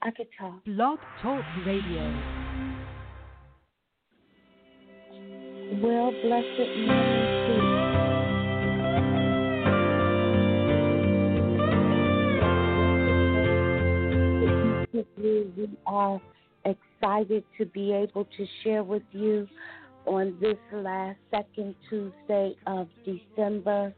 I could talk. Blog Talk Radio. Well, blessed morning to you. We are excited to be able to share with you on this last second Tuesday of December.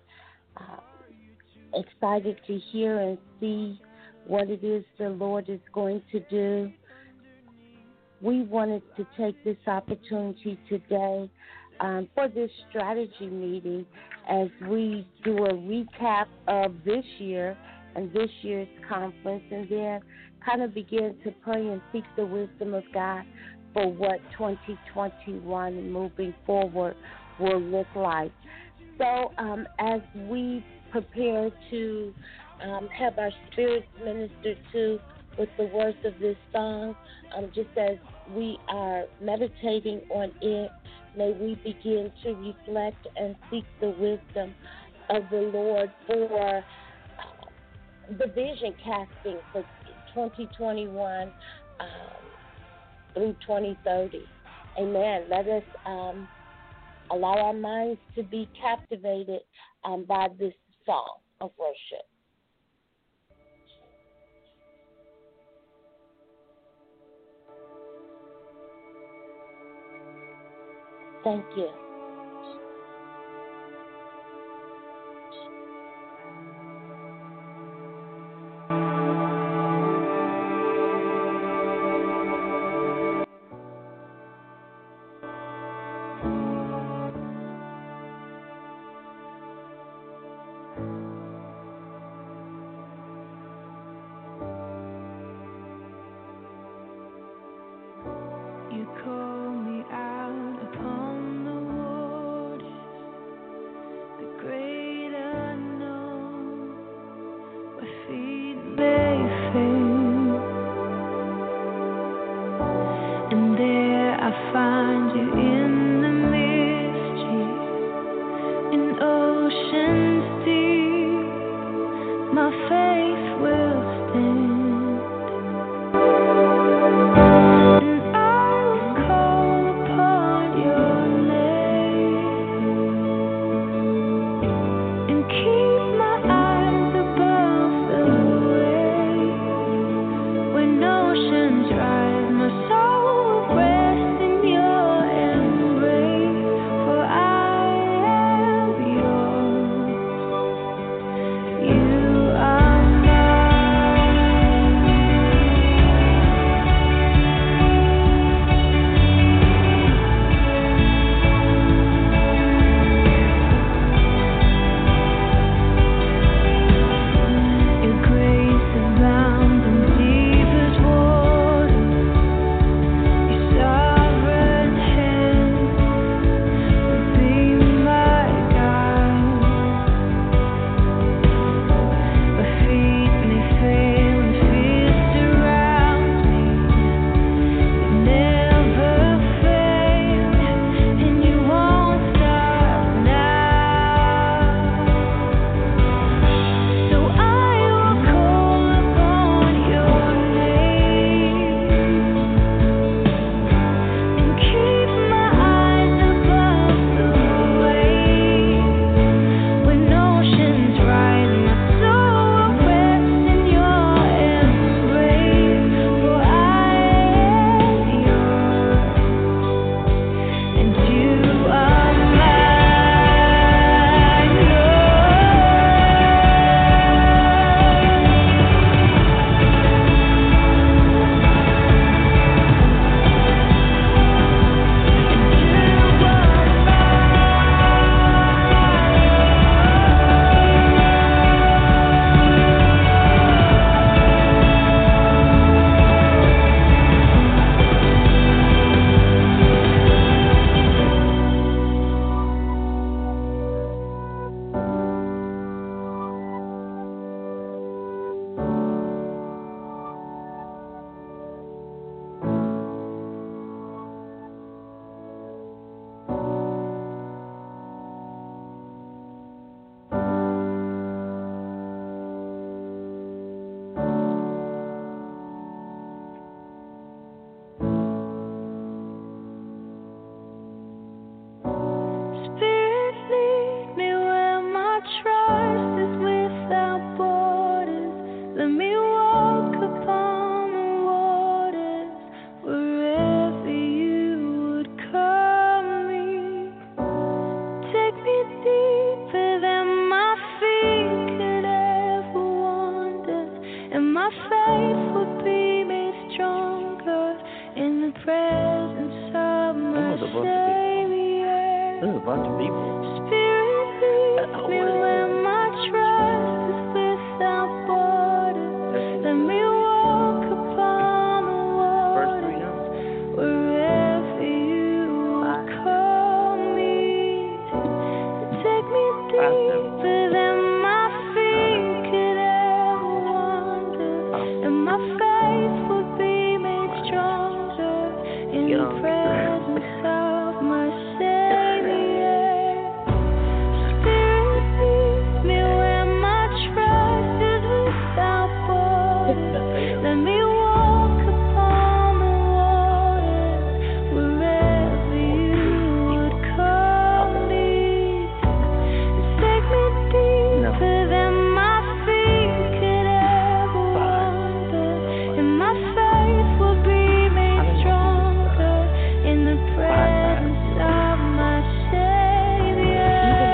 Excited to hear and see what it is the Lord is going to do. We wanted to take this opportunity today for this strategy meeting as we do a recap of this year and this year's conference, and then kind of begin to pray and seek the wisdom of God for what 2021 moving forward will look like. So as we prepare to have our spirits ministered to with the words of this song, just as we are meditating on it, may we begin to reflect and seek the wisdom of the Lord for the vision casting for 2021 through 2030. Amen. Let us allow our minds to be captivated by this song of worship. Thank you. You call me out upon the There's a bunch of people. Spirit lead me where my trust is without borders. Let me walk upon the waters wherever you would call me. Take me deeper than my feet could ever wander, and my faith will be made stronger in the presence of my Savior. Spirit lead me where my trust is without borders. Let me walk upon the waters wherever you would call me. Take me deeper than my feet could ever wander, and my faith will be made stronger in the presence of my Savior.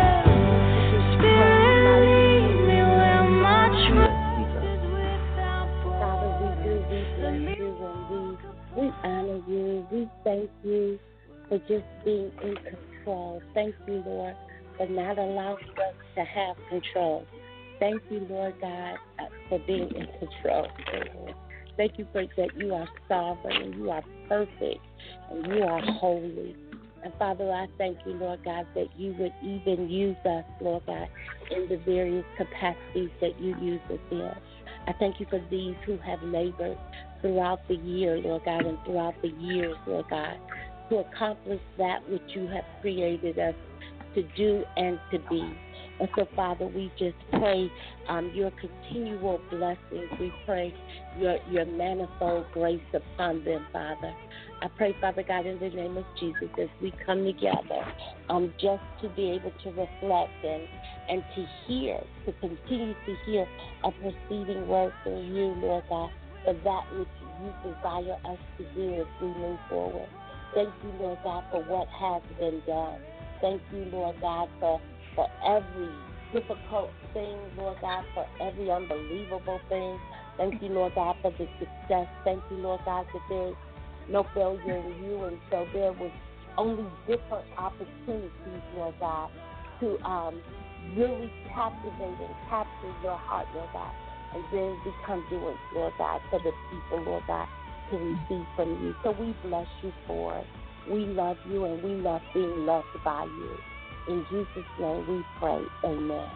Spirit lead me where my trust is without Father, we borders. bless you and we honor you. We thank you for just being in control. Thank you, Lord, for not allowing us to have control. Thank you, Lord God, for being in control. Thank you for that you are sovereign and you are perfect and you are holy. And Father, I thank you, Lord God, that you would even use us, Lord God, in the various capacities that you use us in. I thank you for these who have labored throughout the year, Lord God, and throughout the years, Lord God, to accomplish that which you have created us to do and to be. And so, Father, we just pray your continual blessings. We pray your manifold grace upon them, Father. I pray, Father God, in the name of Jesus, as we come together, just to be able to reflect and to hear, to continue to hear a proceeding word from you, Lord God, for that which you desire us to do as we move forward. Thank you, Lord God, for what has been done. Thank you, Lord God, for every difficult thing, Lord God, for every unbelievable thing. Thank you, Lord God, for the success. Thank you, Lord God, that there is no failure in you, and so there was only different opportunities, Lord God, to really captivate and capture your heart, Lord God, and then become doers, Lord God, for the people, Lord God, to receive from you. So we bless you for it. We love you, and we love being loved by you. In Jesus' name we pray, amen.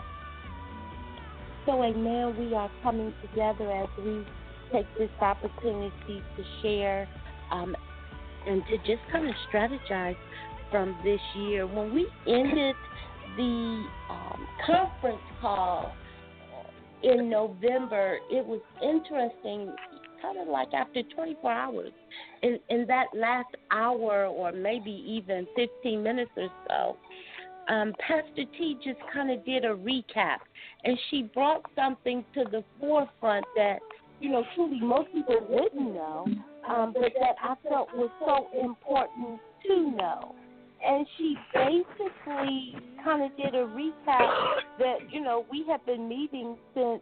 So, amen, we are coming together as we take this opportunity to share and to just kind of strategize from this year. When we ended the conference call in November, it was interesting, kind of like after 24 hours. In that last hour or maybe even 15 minutes or so, Pastor T just kind of did a recap, and she brought something to the forefront that, truly most people wouldn't know, but that I felt was so important to know. And she basically kind of did a recap that, we have been meeting since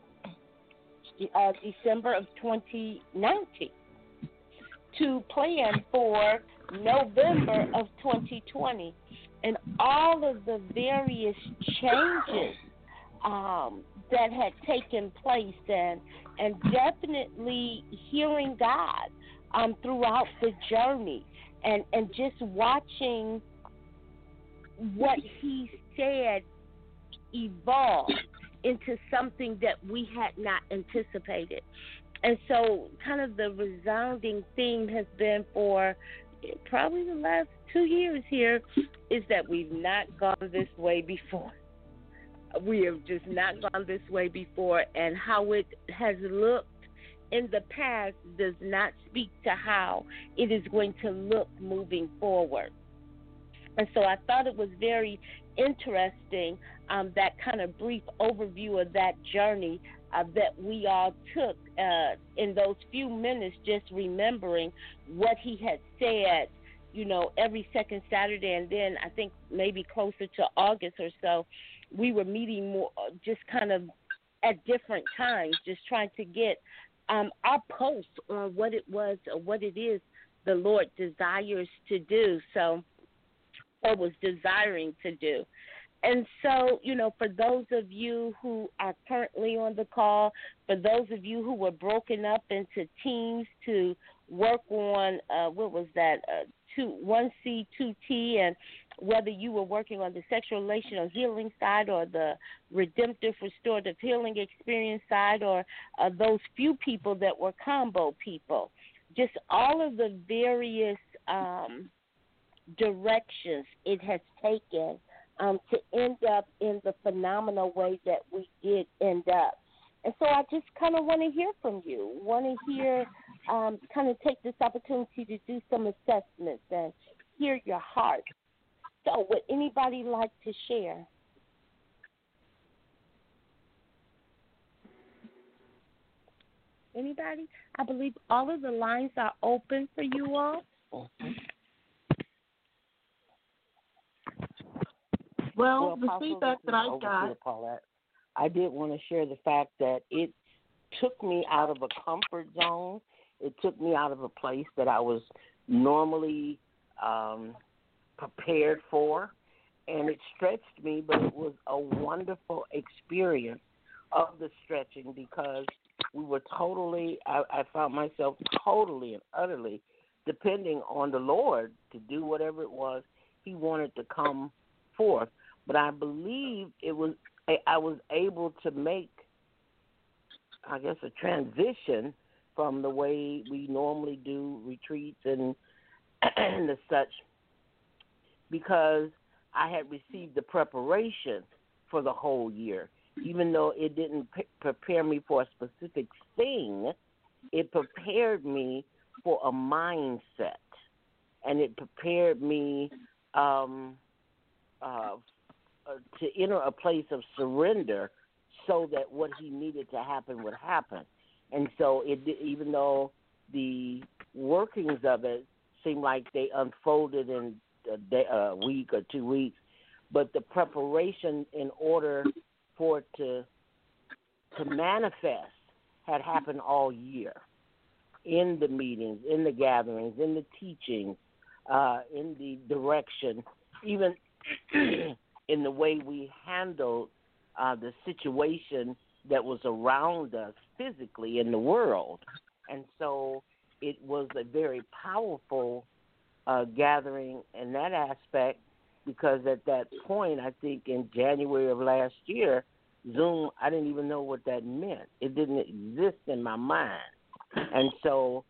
December of 2019 to plan for November of 2020. And all of the various changes that had taken place, and definitely hearing God throughout the journey, and just watching what he said evolve into something that we had not anticipated. And so kind of the resounding theme has been for probably the last 2 years here is that we've not gone this way before. We have just not gone this way before, and how it has looked in the past does not speak to how it is going to look moving forward. And so I thought it was very interesting, that kind of brief overview of that journey that we all took in those few minutes, just remembering what he had said, every second Saturday. And then I think maybe closer to August or so, we were meeting more, just kind of at different times, just trying to get our pulse on what it was or what it is the Lord desires to do. So or was desiring to do. And so, for those of you who are currently on the call, for those of you who were broken up into teams to work on, 1C, 2T, and whether you were working on the sexual relational healing side or the redemptive restorative healing experience side, or those few people that were combo people, just all of the various directions it has taken to end up in the phenomenal way that we did end up. And so I just kind of want to hear from you, want to hear, kind of take this opportunity to do some assessments and hear your heart. So would anybody like to share? Anybody? I believe all of the lines are open for you all. Mm-hmm. Well, the feedback that I got. I did want to share the fact that it took me out of a comfort zone. It took me out of a place that I was normally prepared for, and it stretched me, but it was a wonderful experience of the stretching because we were I found myself totally and utterly depending on the Lord to do whatever it was He wanted to come forth. But I believe I was able to make, I guess, a transition from the way we normally do retreats and the such, because I had received the preparation for the whole year. Even though it didn't prepare me for a specific thing, it prepared me for a mindset, and it prepared me to enter a place of surrender so that what He needed to happen would happen. And so even though the workings of it seemed like they unfolded in a week or 2 weeks, but the preparation in order for it to manifest had happened all year, in the meetings, in the gatherings, in the teachings, in the direction, even in the way we handled the situation that was around us physically in the world. And so it was a very powerful gathering in that aspect, because at that point, I think in January of last year, Zoom, I didn't even know what that meant. It didn't exist in my mind. And so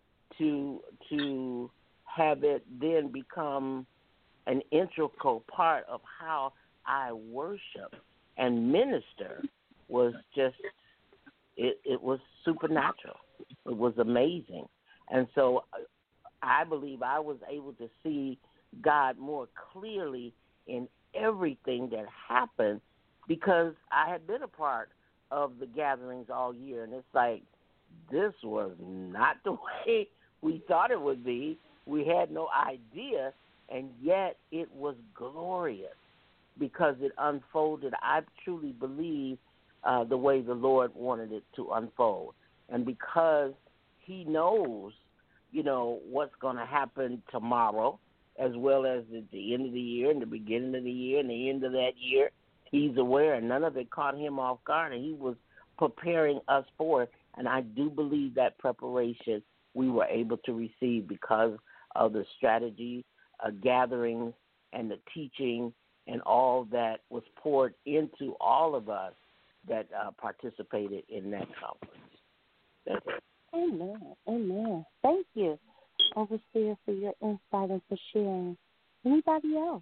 to have it then become an integral part of how I worship and minister was just, it was supernatural. It was amazing. And so I believe I was able to see God more clearly in everything that happened, because I had been a part of the gatherings all year, and it's like, this was not the way we thought it would be. We had no idea, and yet it was glorious because it unfolded, I truly believe, the way the Lord wanted it to unfold. And because He knows, what's going to happen tomorrow, as well as at the end of the year and the beginning of the year and the end of that year, He's aware, and none of it caught Him off guard, and He was preparing us for it. And I do believe that preparation we were able to receive because of the strategy, gathering, and the teaching, and all that was poured into all of us that participated in that conference. That's it. Amen. Amen. Thank you, Overseer, for your insight and for sharing. Anybody else?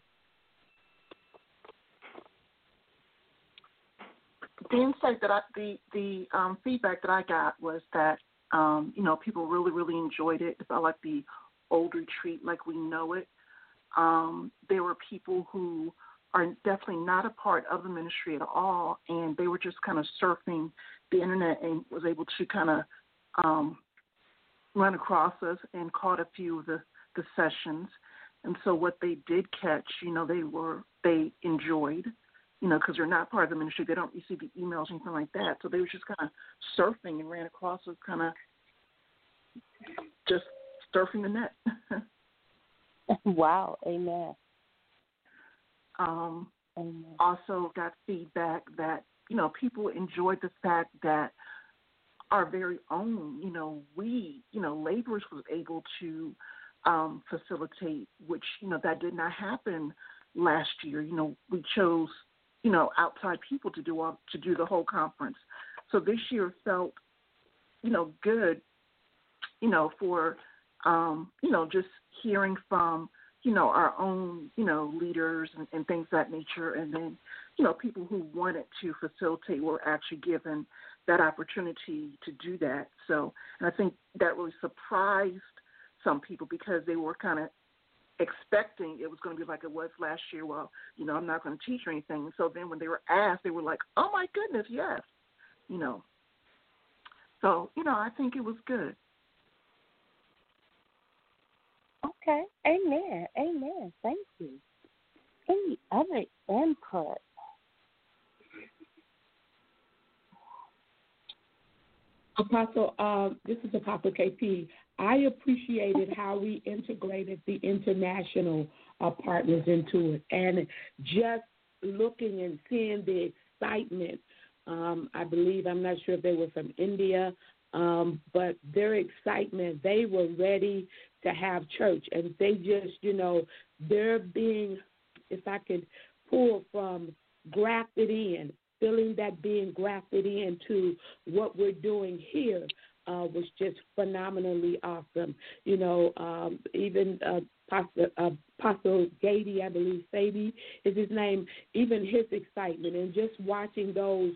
The insight that the feedback that I got was that people really, really enjoyed it. It felt like the old retreat, like we know it. There were people who are definitely not a part of the ministry at all, and they were just kind of surfing the internet and was able to kind of run across us and caught a few of the sessions. And so what they did catch, they enjoyed, because they're not part of the ministry. They don't receive the emails or anything like that. So they were just kind of surfing and ran across us, kind of just surfing the net. Wow. Amen. Also got feedback that, people enjoyed the fact that our very own, laborers was able to facilitate, which, that did not happen last year. We chose, outside people to do the whole conference. So this year felt, good, for, just hearing from, our own, leaders and things of that nature. And then, people who wanted to facilitate were actually given that opportunity to do that. So, and I think that really surprised some people because they were kind of expecting it was going to be like it was last year. Well, I'm not going to teach or anything. So then when they were asked, they were like, oh my goodness, yes, So, I think it was good. Okay. Amen. Amen. Thank you. Any other input? Apostle, this is Apostle KP. I appreciated how we integrated the international partners into it, and just looking and seeing the excitement. I believe, I'm not sure if they were from India, but their excitement, they were ready to have church, and they just, they're being, if I could pull from, grafted in, feeling that being grafted into what we're doing here was just phenomenally awesome. Even Apostle Gady, I believe, Sadie is his name, even his excitement and just watching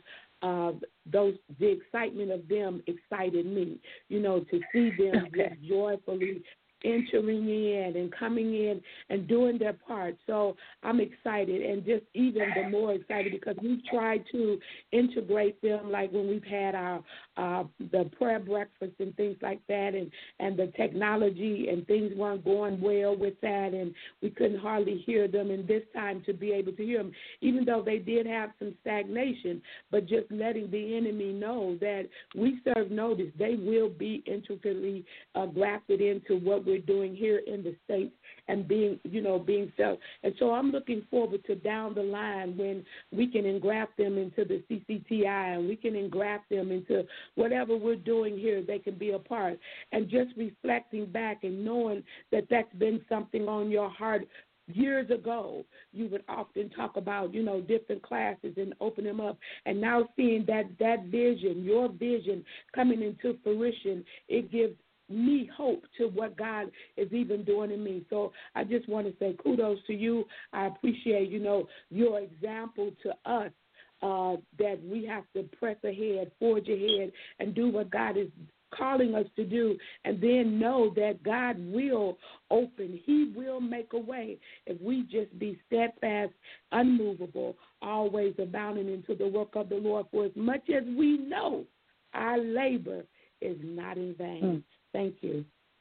the excitement of them excited me, to see them just joyfully entering in and coming in and doing their part. So I'm excited, and just even the more excited because we've tried to integrate them, like when we've had our the prayer breakfast and things like that, and the technology and things weren't going well with that, and we couldn't hardly hear them. And this time to be able to hear them, even though they did have some stagnation, but just letting the enemy know that we serve notice, they will be intricately grafted into what we're doing here in the States and being felt. And so I'm looking forward to down the line when we can engraft them into the CCTI and we can engraft them into whatever we're doing here, they can be a part. And just reflecting back and knowing that that's been something on your heart years ago, you would often talk about, different classes and open them up. And now seeing that vision, your vision coming into fruition, it gives me hope to what God is even doing in me. So I just want to say kudos to you. I appreciate, your example to us that we have to press ahead, forge ahead, and do what God is calling us to do, and then know that God will open. He will make a way if we just be steadfast, unmovable, always abounding into the work of the Lord. For as much as we know, our labor is not in vain. Thank you.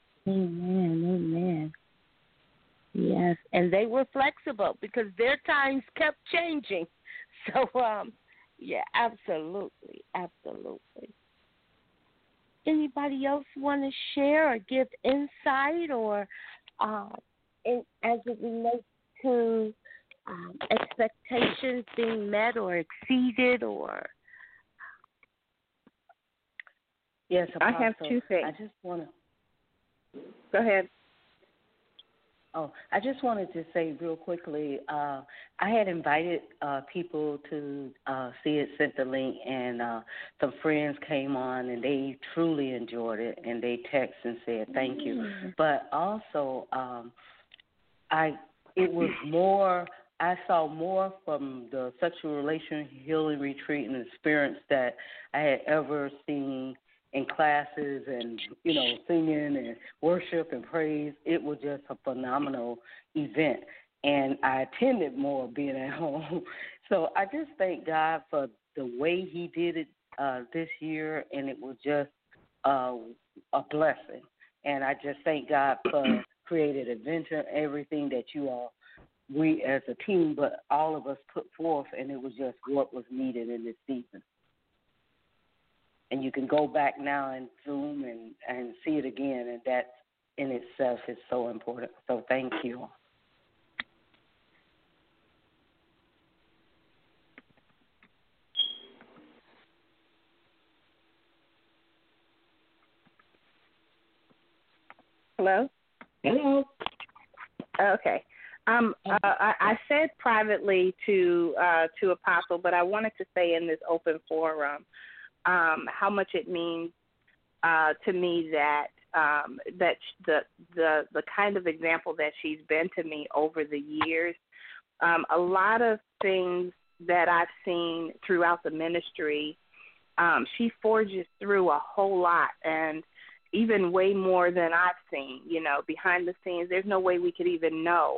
Amen. Yes, and they were flexible because their times kept changing. So, yeah, absolutely. Anybody else want to share or give insight or as it relates to expectations being met or exceeded or? Yes, Apostle. I have two things. I just want to. Go ahead. Oh, I just wanted to say real quickly, I had invited people to see it, sent the link, and some friends came on, and they truly enjoyed it, and they texted and said thank you. But also, it was more. I saw more from the sexual relation healing retreat and experience that I had ever seen in classes and, singing and worship and praise. It was just a phenomenal event. And I attended more being at home. So I just thank God for the way he did it this year, and it was just a blessing. And I just thank God for Creative Adventure, everything that we as a team, but all of us put forth, and it was just what was needed in this season. And you can go back now and Zoom and see it again, and that in itself is so important. So thank you. Hello? Hello. Okay. I said privately to Apostle, but I wanted to say in this open forum how much it means to me that that the kind of example that she's been to me over the years. A lot of things that I've seen throughout the ministry, she forges through a whole lot, and even way more than I've seen, behind the scenes. There's no way we could even know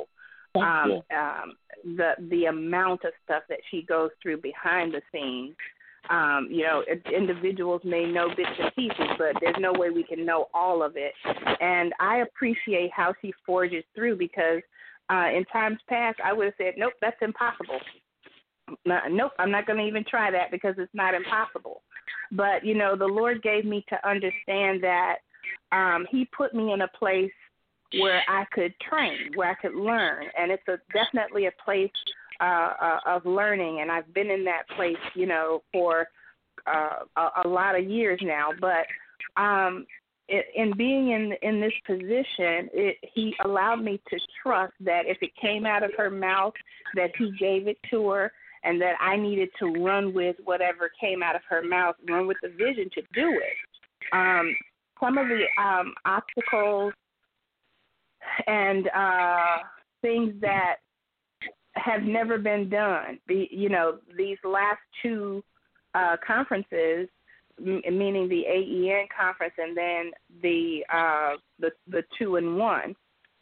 the amount of stuff that she goes through behind the scenes. Individuals may know bits and pieces, but there's no way we can know all of it. And I appreciate how she forges through, because in times past I would have said, nope, that's impossible. Nope, I'm not going to even try that because it's not impossible. But, the Lord gave me to understand that he put me in a place where I could train, where I could learn. And it's definitely a place of learning. And I've been in that place, for a lot of years now. But in being in this position, he allowed me to trust that if it came out of her mouth, that he gave it to her, and that I needed to run with whatever came out of her mouth, run with the vision to do it. Some of the obstacles and things that have never been done, these last two conferences, meaning the AEN conference and then the 2-in-1,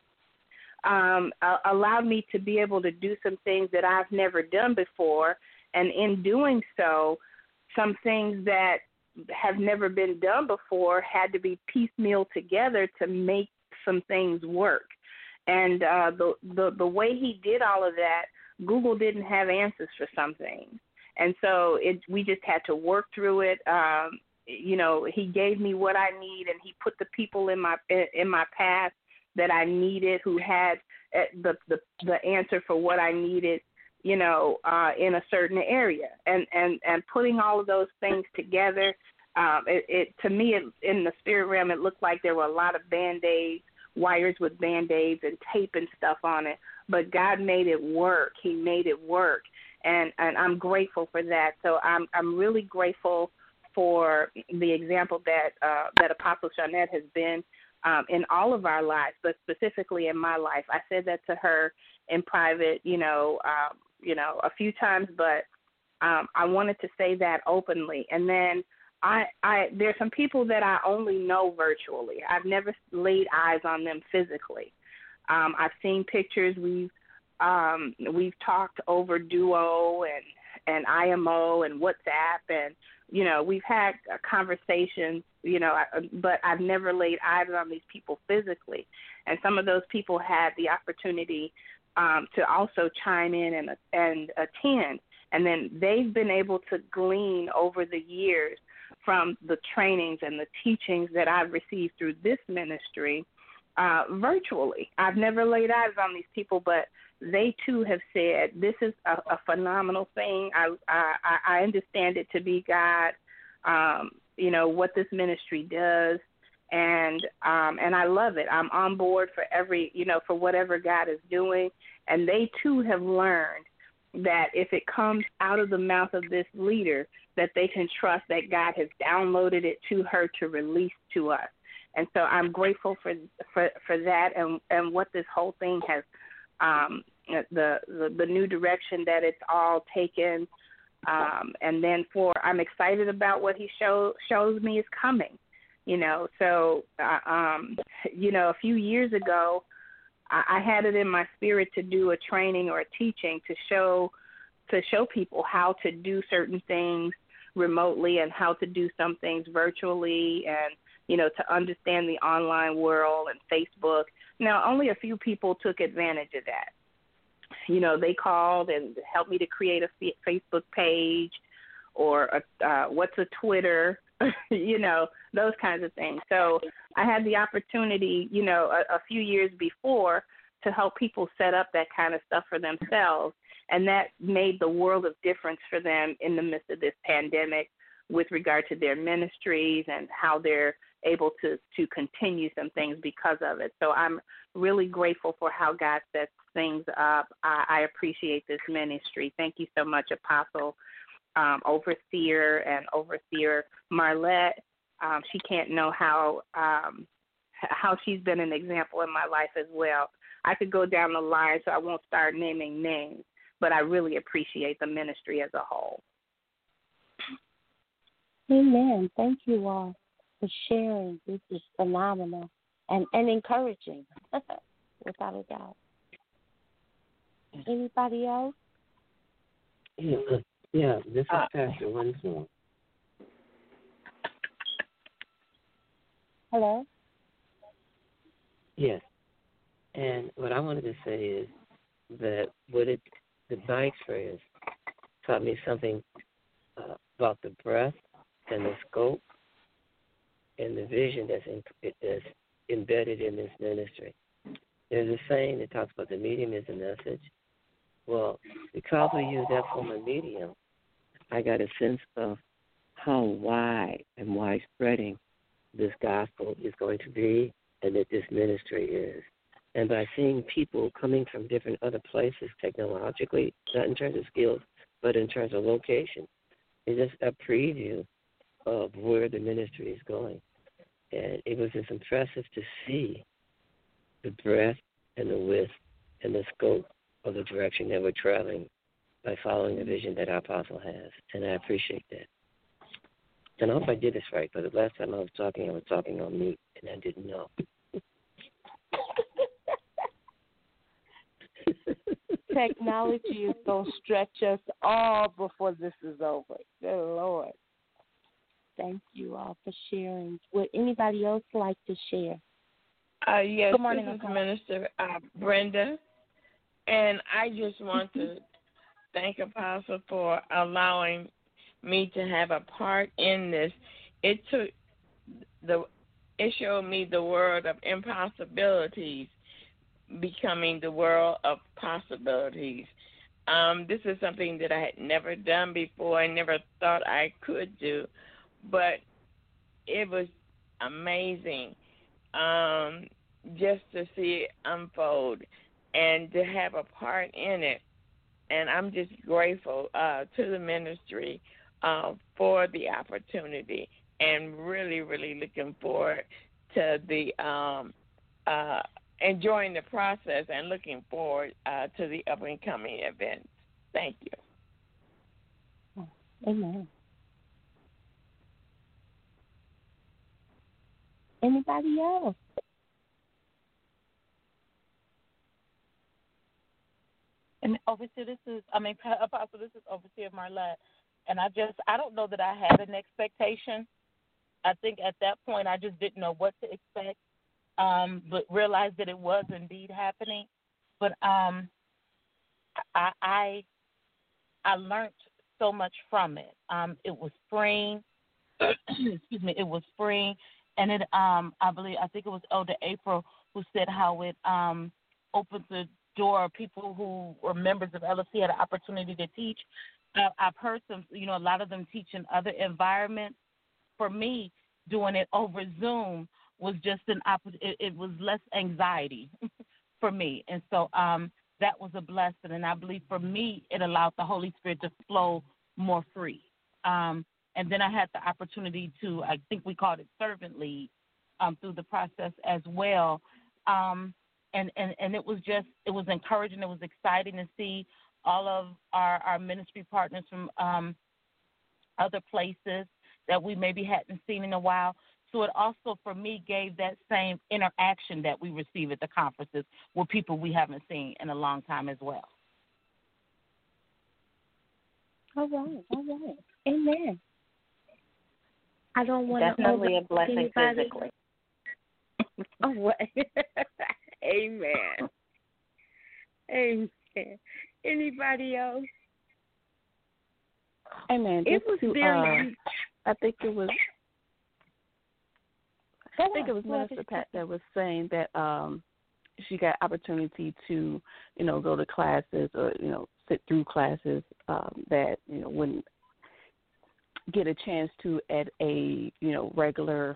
allowed me to be able to do some things that I've never done before. And in doing so, some things that have never been done before had to be piecemeal together to make some things work. And the way he did all of that, Google didn't have answers for some things. And so we just had to work through it. He gave me what I need, and he put the people in my path that I needed, who had the answer for what I needed, in a certain area. And putting all of those things together, to me, in the spirit realm, it looked like there were a lot of Band-Aids, wires with Band-Aids and tape and stuff on it. But God made it work. He made it work. And I'm grateful for that. So I'm really grateful for the example that Apostle Shanette has been in all of our lives, but specifically in my life. I said that to her in private, a few times, but I wanted to say that openly. And then there's some people that I only know virtually. I've never laid eyes on them physically. I've seen pictures. We've talked over Duo and IMO and WhatsApp, and we've had conversations, but I've never laid eyes on these people physically. And some of those people had the opportunity to also chime in and attend. And then they've been able to glean over the years from the trainings and the teachings that I've received through this ministry virtually. I've never laid eyes on these people, but they too have said, this is a phenomenal thing. I understand it to be God, what this ministry does, and I love it. I'm on board for for whatever God is doing. And they too have learned that if it comes out of the mouth of this leader, that they can trust that God has downloaded it to her to release to us. And so I'm grateful for that and what this whole thing has, the new direction that it's all taken. And then I'm excited about what he shows me is coming, So, a few years ago, I had it in my spirit to do a training or a teaching to show people how to do certain things remotely and how to do some things virtually, and to understand the online world and Facebook. Now, only a few people took advantage of that. They called and helped me to create a Facebook page or what's a Twitter, those kinds of things. So I had the opportunity, a few years before to help people set up that kind of stuff for themselves. And that made the world of difference for them in the midst of this pandemic with regard to their ministries and how they're able to continue some things because of it. So I'm really grateful for how God sets things up. I appreciate this ministry. Thank you so much, Apostle, Overseer, and Overseer Marlette. She can't know how she's been an example in my life as well. I could go down the line, so I won't start naming names, but I really appreciate the ministry as a whole. Amen. Thank you all for sharing. This is phenomenal and encouraging, without a doubt. Anybody else? Yeah, this is Pastor Winslow. Hello? Yes. And what I wanted to say is that my experience taught me something about the breadth and the scope and the vision that's embedded in this ministry. There's a saying that talks about the medium is the message. Well, because we use that form of medium, I got a sense of how wide and widespreading this gospel is going to be and that this ministry is. And by seeing people coming from different other places technologically, not in terms of skills, but in terms of location, it's just a preview of where the ministry is going. And it was just impressive to see the breadth and the width and the scope of the direction that we're traveling by following the vision that our apostle has. And I appreciate that. And I hope I did this right, but the last time I was talking on mute, and I didn't know. Technology is going to stretch us all before this is over. Good Lord. Thank you all for sharing. Would anybody else like to share? Yes, Good morning, this is Minister Brenda. And I just want to thank Apostle for allowing me to have a part in this. It showed me the world of impossibilities becoming the world of possibilities. This is something that I had never done before. I never thought I could do, but it was amazing just to see it unfold and to have a part in it. And I'm just grateful to the ministry for the opportunity, and really, really looking forward to the enjoying the process and looking forward to the up and coming events. Thank you. Amen. Anybody else? And Overseer, Apostle, this is Overseer Marlette. And I don't know that I had an expectation. I think at that point I just didn't know what to expect, but realized that it was indeed happening. But I learned so much from it. It was spring. Excuse me. It was spring, and it I think it was Elder April who said how it opens the door. People who were members of LFC had an opportunity to teach. I've heard some, a lot of them teach in other environments. For me, doing it over Zoom was just it was less anxiety for me. And so that was a blessing. And I believe for me, it allowed the Holy Spirit to flow more free. And then I had the opportunity to, I think we called it servant lead through the process as well. And it was encouraging. It was exciting to see all of our ministry partners from other places that we maybe hadn't seen in a while. So it also, for me, gave that same interaction that we receive at the conferences with people we haven't seen in a long time as well. All right. Amen. I don't want to definitely a blessing physically. Oh, amen. Amen. Anybody else? Amen. It was very. I think it was Minister Pat that was saying that she got opportunity to, go to classes or, sit through classes that, wouldn't get a chance to at a, regular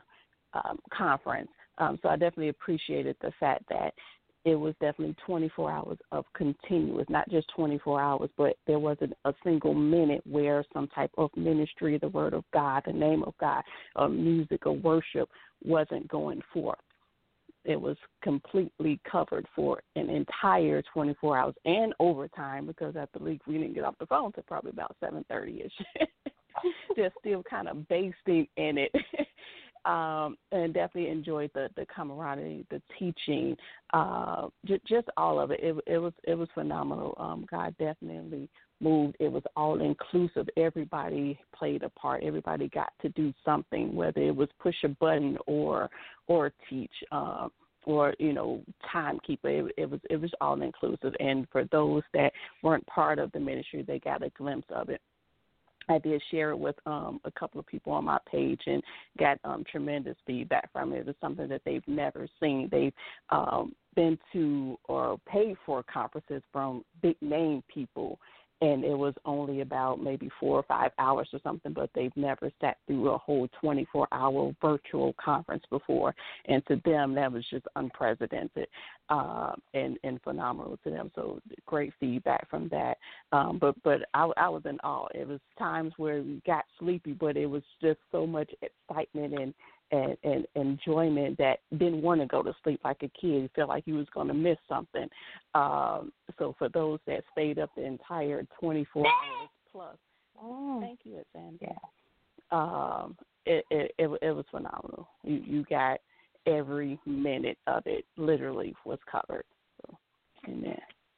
conference. So I definitely appreciated the fact that it was definitely 24 hours of continuous, not just 24 hours, but there wasn't a single minute where some type of ministry, the word of God, the name of God, or music or worship wasn't going forth. It was completely covered for an entire 24 hours and overtime, because I believe we didn't get off the phone until probably about 7:30ish. Just still kind of basting in it. And definitely enjoyed the camaraderie, the teaching, just all of it. It was phenomenal. God definitely moved. It was all inclusive. Everybody played a part. Everybody got to do something, whether it was push a button or teach, or timekeeper. It was all inclusive. And for those that weren't part of the ministry, they got a glimpse of it. I did share it with a couple of people on my page and got tremendous feedback from it. It was something that they've never seen. They've been to or paid for conferences from big-name people, and it was only about maybe 4 or 5 hours or something, but they've never sat through a whole 24-hour virtual conference before. And to them, that was just unprecedented and phenomenal to them. So great feedback from that. But I was in awe. It was times where we got sleepy, but it was just so much excitement and enjoyment that didn't want to go to sleep like a kid. Felt like he was going to miss something. So for those that stayed up the entire 24 hours plus, thank you, Sandra. It was phenomenal. You got every minute of it literally was covered. So, amen.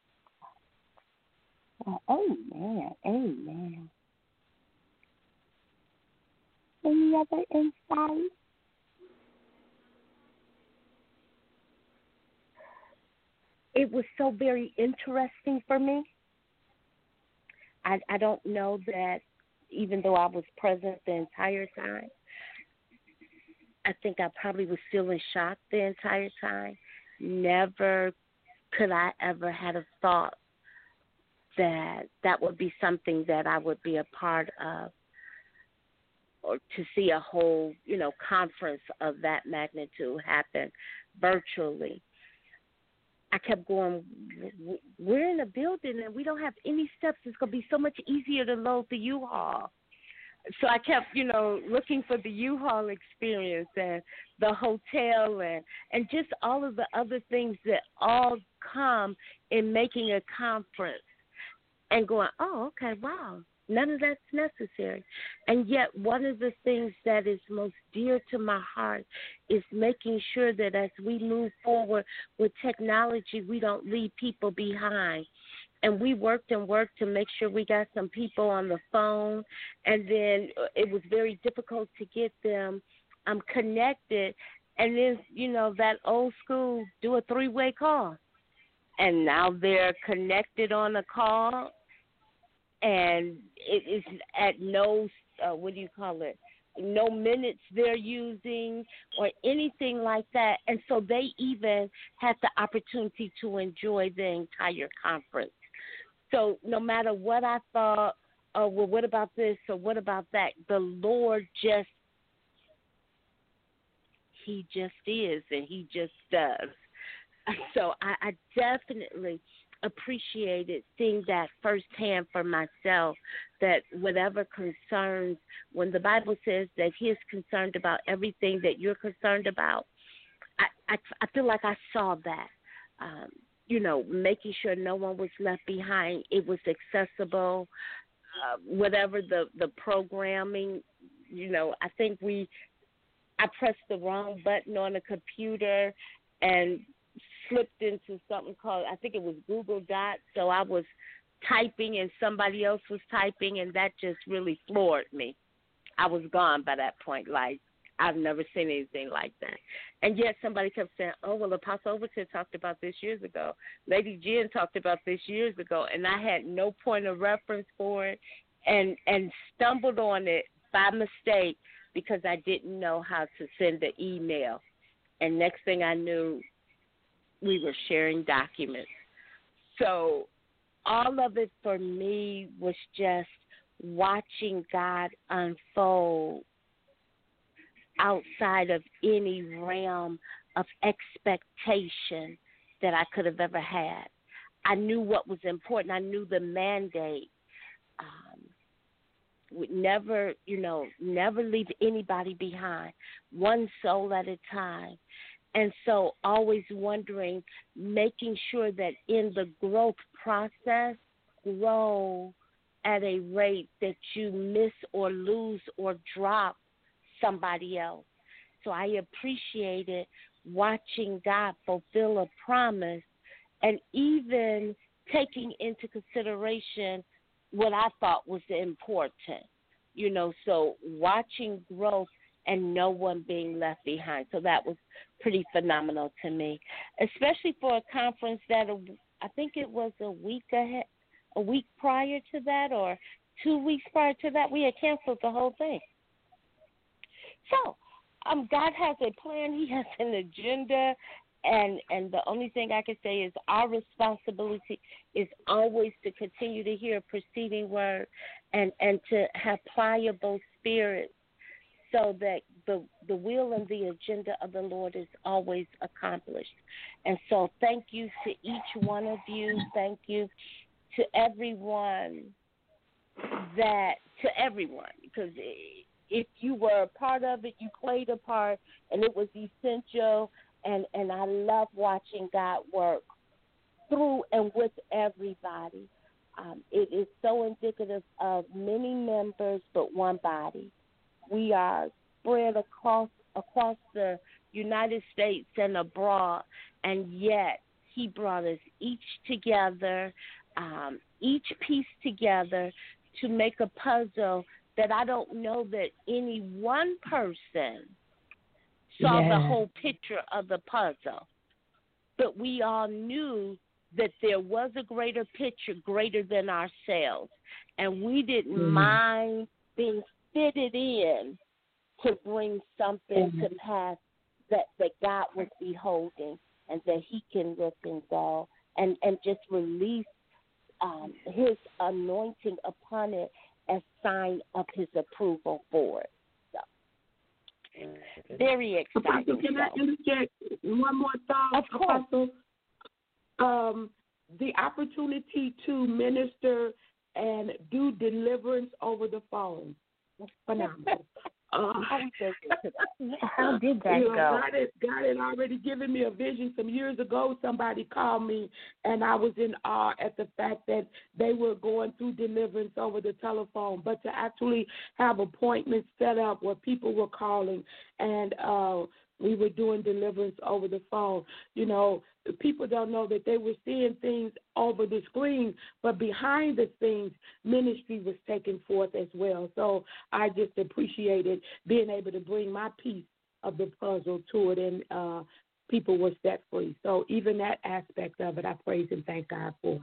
Amen. Any other insight? It was so very interesting for me. I don't know that even though I was present the entire time, I think I probably was still in shock the entire time. Never could I ever had a thought that would be something that I would be a part of, or to see a whole, conference of that magnitude happen virtually. I kept going, we're in a building and we don't have any steps. It's going to be so much easier to load the U-Haul. So I kept, looking for the U-Haul experience and the hotel and just all of the other things that all come in making a conference, and going, oh, okay, wow, none of that's necessary. And yet one of the things that is most dear to my heart is making sure that as we move forward with technology, we don't leave people behind. And we worked to make sure we got some people on the phone, and then it was very difficult to get them connected. And then, that old school, do a 3-way call. And now they're connected on a call, and it is at no, no minutes they're using or anything like that. And so they even had the opportunity to enjoy the entire conference. So no matter what I thought, oh, well, what about this or what about that, the Lord He just is, and He just does. So I definitely appreciated seeing that firsthand for myself, that whatever concerns, when the Bible says that He is concerned about everything that you're concerned about, I feel like I saw that, making sure no one was left behind. It was accessible, whatever the programming, I think I pressed the wrong button on a computer and slipped into something called, I think it was Google Docs, so I was typing and somebody else was typing, and that just really floored me. I was gone by that point, like I've never seen anything like that. And yet somebody kept saying, oh, well, Apostle Overton talked about this years ago. Lady Jen talked about this years ago, and I had no point of reference for it and stumbled on it by mistake because I didn't know how to send the email. And next thing I knew, we were sharing documents. So all of it for me was just watching God unfold outside of any realm of expectation that I could have ever had. I knew what was important. I knew the mandate. Would never, never leave anybody behind, one soul at a time. And so always wondering, making sure that in the growth process, grow at a rate that you miss or lose or drop somebody else. So I appreciated watching God fulfill a promise and even taking into consideration what I thought was important, so watching growth and no one being left behind. So that was pretty phenomenal to me, especially for a conference that I think it was a week prior to that or 2 weeks prior to that, we had canceled the whole thing. So God has a plan. He has an agenda. And the only thing I can say is our responsibility is always to continue to hear a preceding word and to have pliable spirits so that the will and the agenda of the Lord is always accomplished. And so thank you to each one of you. Thank you to everyone because if you were a part of it, you played a part, and it was essential. And I love watching God work through and with everybody. It is so indicative of many members but one body. We are spread across the United States and abroad, and yet He brought us each together, each piece together to make a puzzle that I don't know that any one person saw the whole picture of the puzzle. But we all knew that there was a greater picture, greater than ourselves. And we didn't mind being fitted in to bring something to pass that God was beholding and that He can look and go and just release His anointing upon it as sign of His approval for it. Very exciting. Apostle, can I interject one more thought? Of course. Apostle, the opportunity to minister and do deliverance over the phone. Phenomenal. How did that go? God had already given me a vision some years ago. Somebody called me, and I was in awe at the fact that they were going through deliverance over the telephone. But to actually have appointments set up where people were calling and we were doing deliverance over the phone. People don't know that they were seeing things over the screen, but behind the scenes, ministry was taken forth as well. So I just appreciated being able to bring my piece of the puzzle to it, and people were set free. So even that aspect of it, I praise and thank God for.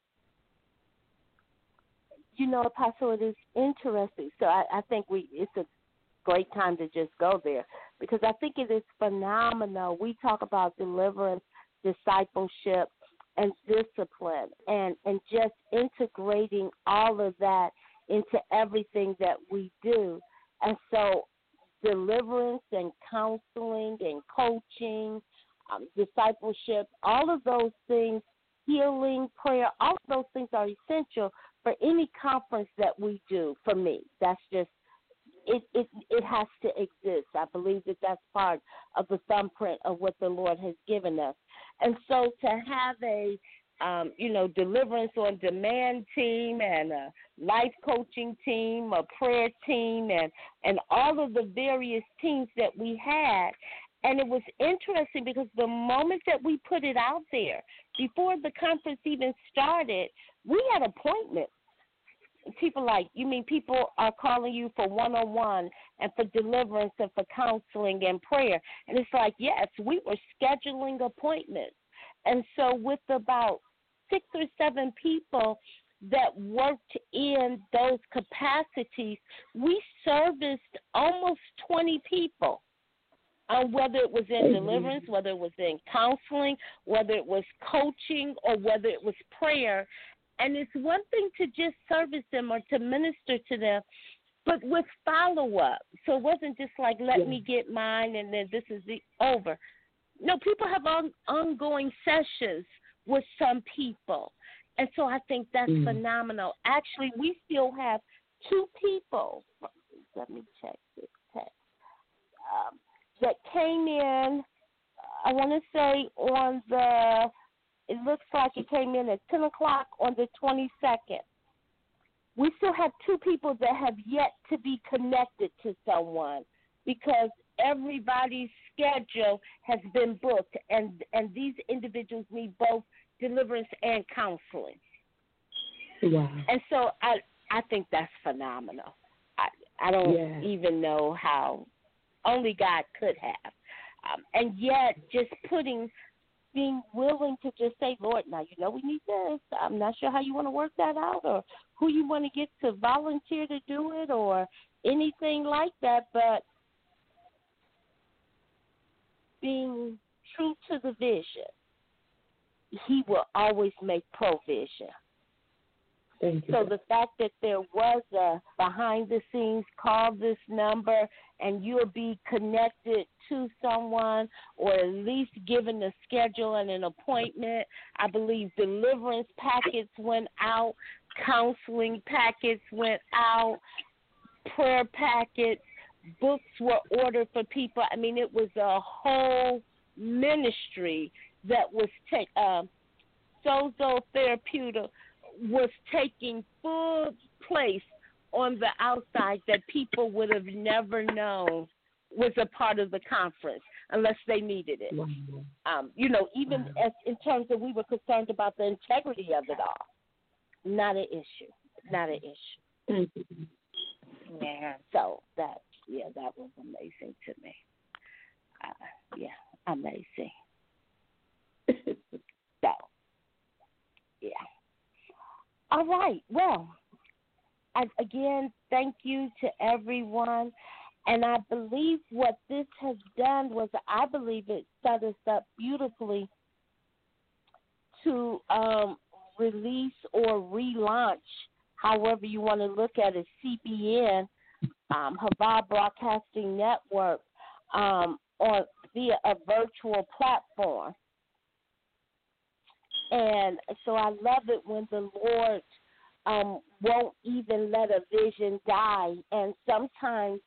Apostle, it is interesting. So I think it's a great time to just go there because I think it is phenomenal. We talk about deliverance, discipleship, and discipline, and just integrating all of that into everything that we do. And so deliverance and counseling and coaching, discipleship, all of those things, healing, prayer, all of those things are essential for any conference that we do. For me, that's just it has to exist. I believe that that's part of the thumbprint of what the Lord has given us. And so to have a deliverance on demand team and a life coaching team, a prayer team, and all of the various teams that we had. And it was interesting because the moment that we put it out there, before the conference even started, we had appointments. People people are calling you for one-on-one and for deliverance and for counseling and prayer. And it's like, yes, we were scheduling appointments. And so with about 6 or 7 people that worked in those capacities, we serviced almost 20 people. Whether it was in deliverance, whether it was in counseling, whether it was coaching, or whether it was prayer. And it's one thing to just service them or to minister to them, but with follow-up. So it wasn't just like, let me get mine and then this is over. No, people have ongoing sessions with some people. And so I think that's phenomenal. Actually, we still have 2 people. Let me check this text. That came in, I want to say it looks like it came in at 10 o'clock on the 22nd. We still have 2 people that have yet to be connected to someone because everybody's schedule has been booked, and these individuals need both deliverance and counseling. Wow. And so I think that's phenomenal. I don't even know how. Only God could have. And yet just being willing to just say, Lord, now you know we need this. I'm not sure how you want to work that out or who you want to get to volunteer to do it or anything like that, but being true to the vision, he will always make provision. Thank you. So the fact that there was a behind the scenes, call this number and you'll be connected to someone or at least given a schedule and an appointment. I believe deliverance packets went out, counseling packets went out, prayer packets, books were ordered for people. I mean, it was a whole ministry that was Sozo Therapeutic was taking full place on the outside that people would have never known was a part of the conference unless they needed it. Wow. Even as in terms of we were concerned about the integrity of it all. Not an issue. Not an issue. Yeah. So that was amazing to me. Amazing. So, yeah. All right. Well, again, thank you to everyone. And I believe what this has done was, I believe it set us up beautifully to release or relaunch, however you want to look at it, CBN, Havah Broadcasting Network, via a virtual platform. And so I love it when the Lord won't even let a vision die. And sometimes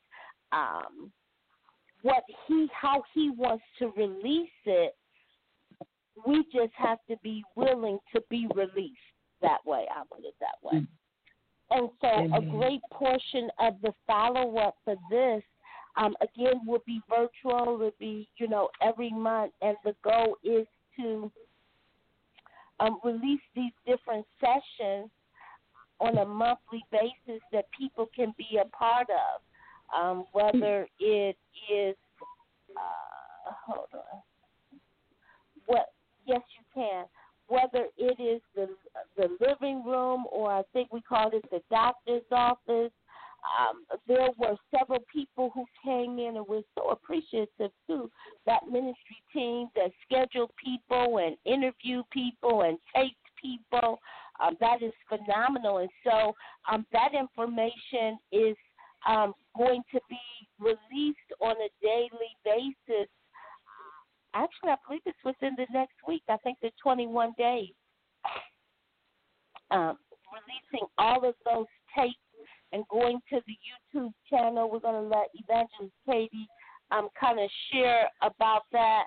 how he wants to release it, we just have to be willing to be released that way. I'll put it that way. And so a great portion of the follow-up for this, again, will be virtual. It'll be, every month. And the goal is to release these different sessions on a monthly basis that people can be a part of, whether it is, hold on, yes, you can, whether it is the living room or I think we called it the doctor's office. There were several people who came in and we're so appreciative too, that ministry team that scheduled people and interviewed people and taped people. That is phenomenal. And so that information is going to be released on a daily basis. Actually, I believe it's within the next week. I think the 21 days. Releasing all of those tapes and going to the YouTube channel. We're going to let Evangelist Katie kind of share about that,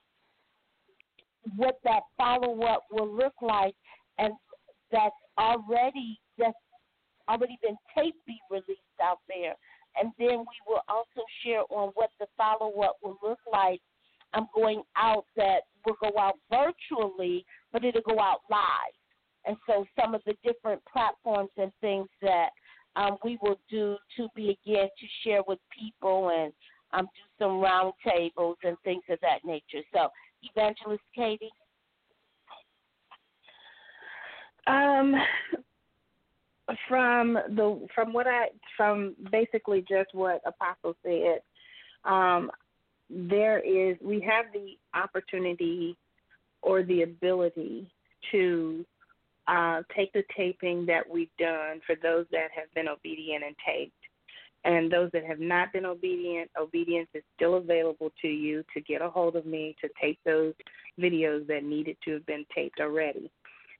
what that follow-up will look like, and that's already been taped, be released out there. And then we will also share on what the follow-up will look like. I'm going out that will go out virtually, but it'll go out live. And so some of the different platforms and things that we will do to share with people and do some round tables and things of that nature. So, Evangelist Katie? From basically just what Apostle said, we have the opportunity or the ability to take the taping that we've done for those that have been obedient and taped, And those that have not been obedient, obedience is still available to you to get a hold of me to tape those videos that needed to have been taped already.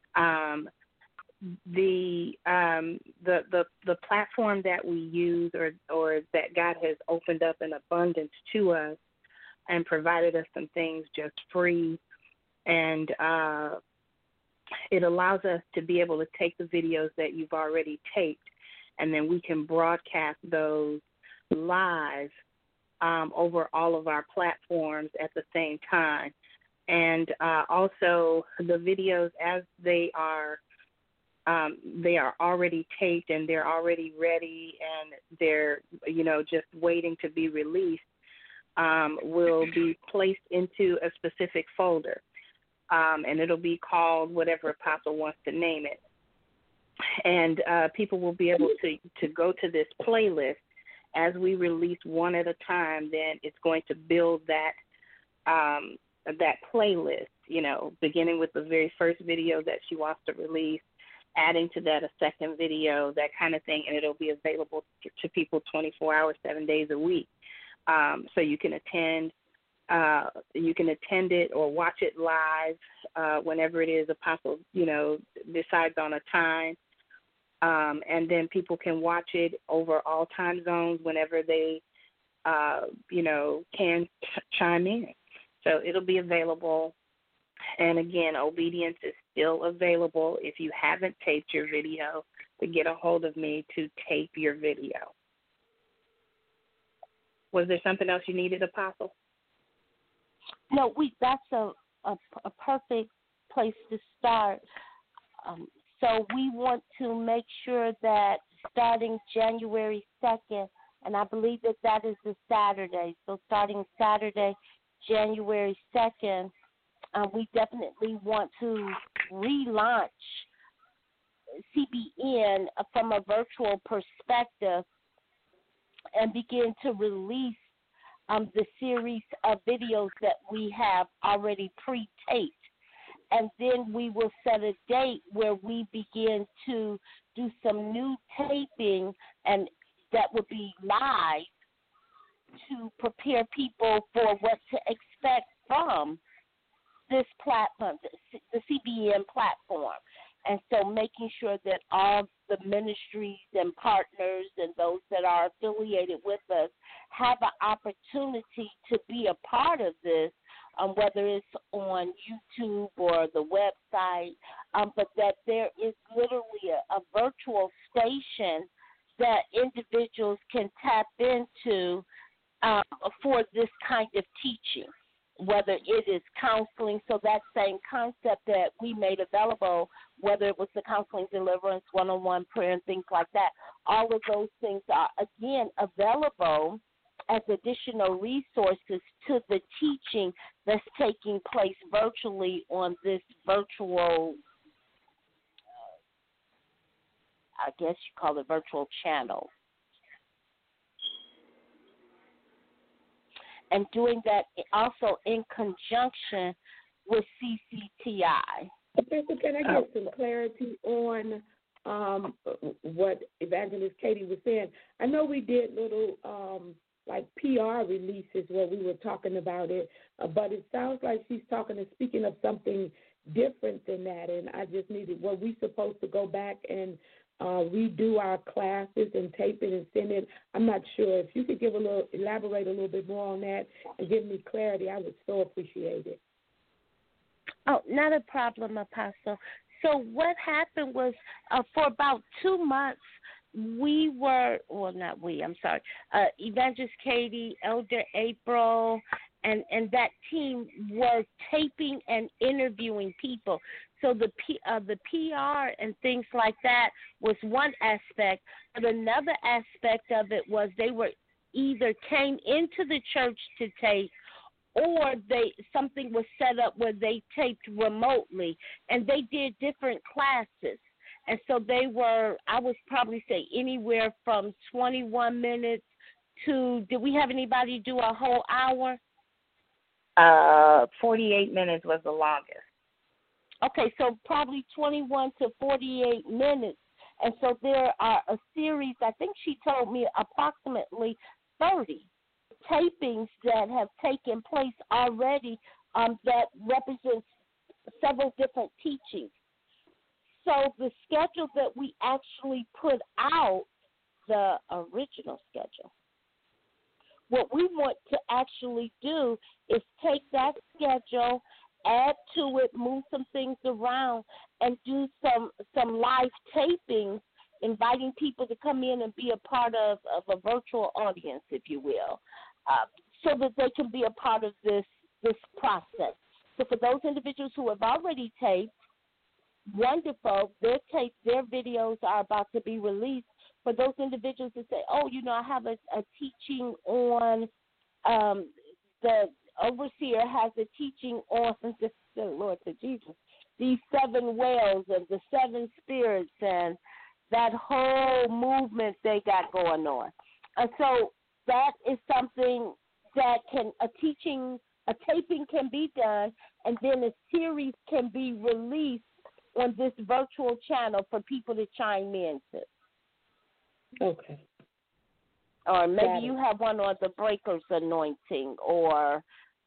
The platform that we use or that God has opened up in abundance to us and provided us some things just free, and it allows us to be able to take the videos that you've already taped, and then we can broadcast those live over all of our platforms at the same time. And also the videos, as they are already taped and they're already ready and they're, just waiting to be released, will be placed into a specific folder. And it'll be called whatever Apostle wants to name it. And people will be able to go to this playlist. As we release one at a time, then it's going to build that playlist, beginning with the very first video that she wants to release, adding to that a second video, that kind of thing, and it'll be available to people 24 hours, 7 days a week. So you can attend it or watch it live whenever it is Apostle, decides on a time. And then people can watch it over all time zones whenever they, can chime in. So it'll be available. And again, obedience is still available if you haven't taped your video, to get a hold of me to tape your video. Was there something else you needed, Apostle? No, that's a perfect place to start. So we want to make sure that starting January 2nd, and I believe that is a Saturday, so starting Saturday, January 2nd, we definitely want to relaunch CBN from a virtual perspective and begin to release the series of videos that we have already pre-taped. And then we will set a date where we begin to do some new taping, and that will be live to prepare people for what to expect from this platform, the CBN platform. And so making sure that all the ministries and partners and those that are affiliated with us have an opportunity to be a part of this, whether it's on YouTube or the website, but that there is literally a virtual station that individuals can tap into for this kind of teaching, whether it is counseling. So that same concept that we made available, whether it was the counseling, deliverance, one-on-one prayer, and things like that, all of those things are, again, available as additional resources to the teaching that's taking place virtually on this virtual, I guess you call it virtual channel. And doing that also in conjunction with CCTI. Professor, can I get some clarity on what Evangelist Katie was saying? I know we did little like PR releases where we were talking about it, but it sounds like she's speaking of something different than that, and I just needed, were we supposed to go back and redo our classes and tape it and send it? I'm not sure. If you could elaborate a little bit more on that and give me clarity, I would so appreciate it. Oh, not a problem, Apostle. So what happened was for about 2 months, Evangelist Katie, Elder April, and that team were taping and interviewing people. So the PR and things like that was one aspect, but another aspect of it was they were either came into the church to tape, or something was set up where they taped remotely, and they did different classes. And so they were, I would probably say, anywhere from 21 minutes to, did we have anybody do a whole hour? 48 minutes was the longest. Okay, so probably 21 to 48 minutes. And so there are a series, I think she told me approximately 30 tapings that have taken place already that represents several different teachings. So the schedule that we actually put out, the original schedule, what we want to actually do is take that schedule, add to it, move some things around, and do some live tapings, inviting people to come in and be a part of a virtual audience, if you will, so that they can be a part of this process. So for those individuals who have already taped, wonderful, their videos are about to be released. For those individuals that say, oh, I have a teaching on, the overseer has a teaching on, the Lord to Jesus, these 7 whales and the 7 spirits and that whole movement they got going on. And so that is something that a taping can be done, and then a series can be released on this virtual channel for people to chime in to. Okay. Or maybe you have one on the Breaker's Anointing, or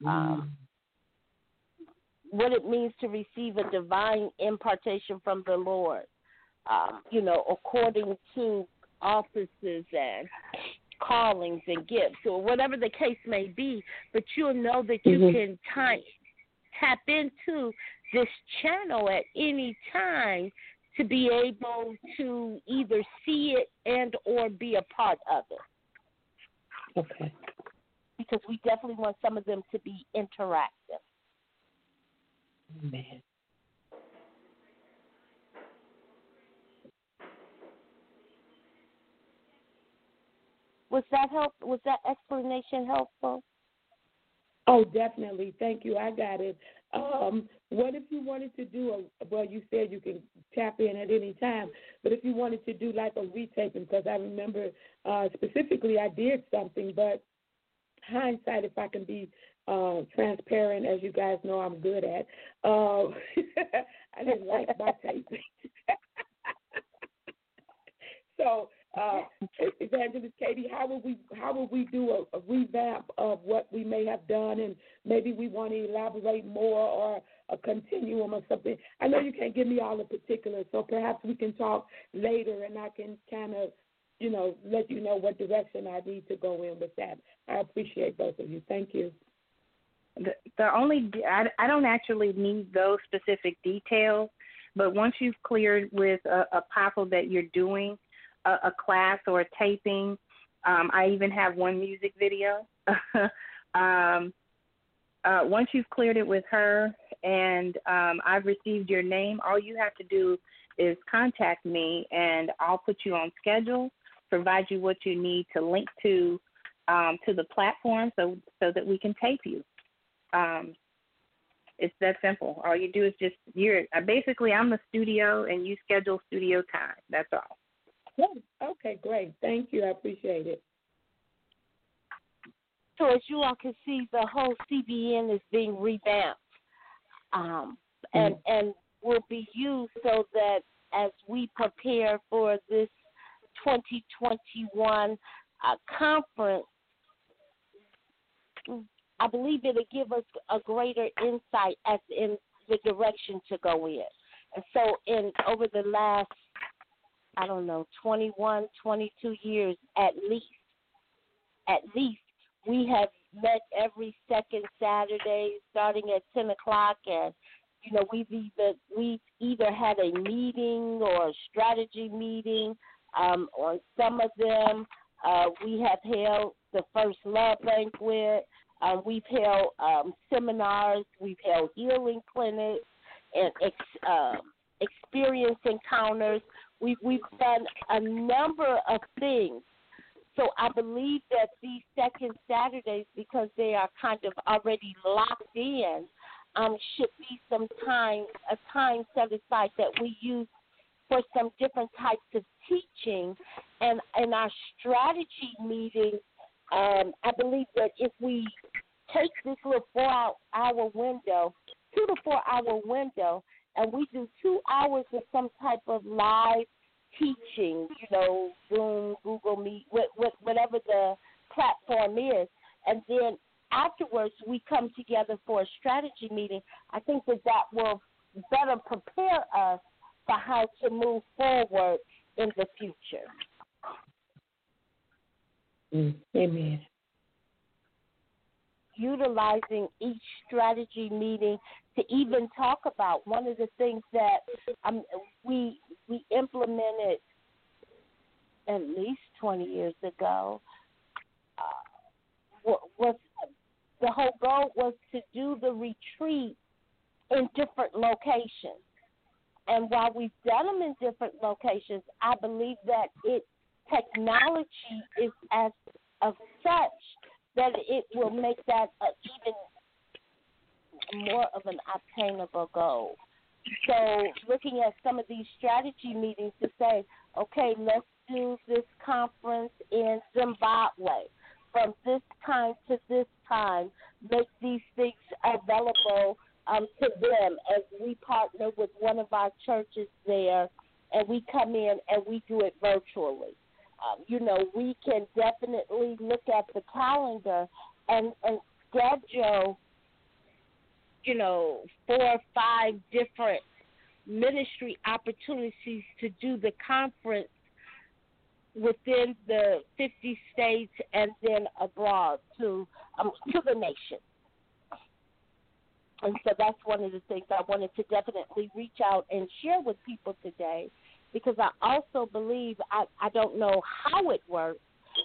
what it means to receive a divine impartation from the Lord, according to offices and callings and gifts, or whatever the case may be. But you'll know that you can tap into this channel at any time to be able to either see it and or be a part of it. Okay. Because we definitely want some of them to be interactive. Amen. Was that explanation helpful? Oh, definitely. Thank you. I got it. What if you wanted to do you said you can tap in at any time, but if you wanted to do like a retaping, because I remember specifically I did something, but hindsight, if I can be transparent, as you guys know I'm good at, I didn't like my taping. So, Evangelist Katie, how would we do a revamp of what we may have done, and maybe we want to elaborate more or a continuum or something? I know you can't give me all the particulars, so perhaps we can talk later, and I can kind of, let you know what direction I need to go in with that. I appreciate both of you. Thank you. I don't actually need those specific details, but once you've cleared with a apostle that you're doing a class or a taping, I even have one music video. Once you've cleared it with her and I've received your name, all you have to do is contact me, and I'll put you on schedule, provide you what you need to link to the platform so that we can tape you. It's that simple. All you do is I'm the studio, and you schedule studio time. That's all. Okay, great. Thank you. I appreciate it. So as you all can see, the whole CBN is being revamped, and will be used so that as we prepare for this 2021 conference, I believe it'll give us a greater insight as in the direction to go in. And so over the last, 21, 22 years at least, we have met every second Saturday starting at 10 o'clock, and we've either had a meeting or a strategy meeting. On some of them, we have held the First Love Banquet. We've held seminars. We've held healing clinics and experience encounters. We've done a number of things. So I believe that these second Saturdays, because they are kind of already locked in, should be a time set aside that we use for some different types of teaching. And in our strategy meetings, I believe that if we take this little 4-hour window, 2 to 4 hour window, and we do 2 hours of some type of live teaching, Zoom, Google Meet, whatever the platform is. And then afterwards we come together for a strategy meeting. I think that will better prepare us for how to move forward in the future. Amen. Utilizing each strategy meeting to even talk about one of the things that we implemented at least 20 years ago was the whole goal was to do the retreat in different locations. And while we've done them in different locations, I believe that technology is as of such that it will make that even more of an obtainable goal. So looking at some of these strategy meetings to say, okay, let's do this conference in Zimbabwe from this time to this time, make these things available to them as we partner with one of our churches there, and we come in and we do it virtually. We can definitely look at the calendar and schedule, 4 or 5 different ministry opportunities to do the conference within the 50 states and then abroad to the nation. And so that's one of the things I wanted to definitely reach out and share with people today, because I also believe, I don't know how it works,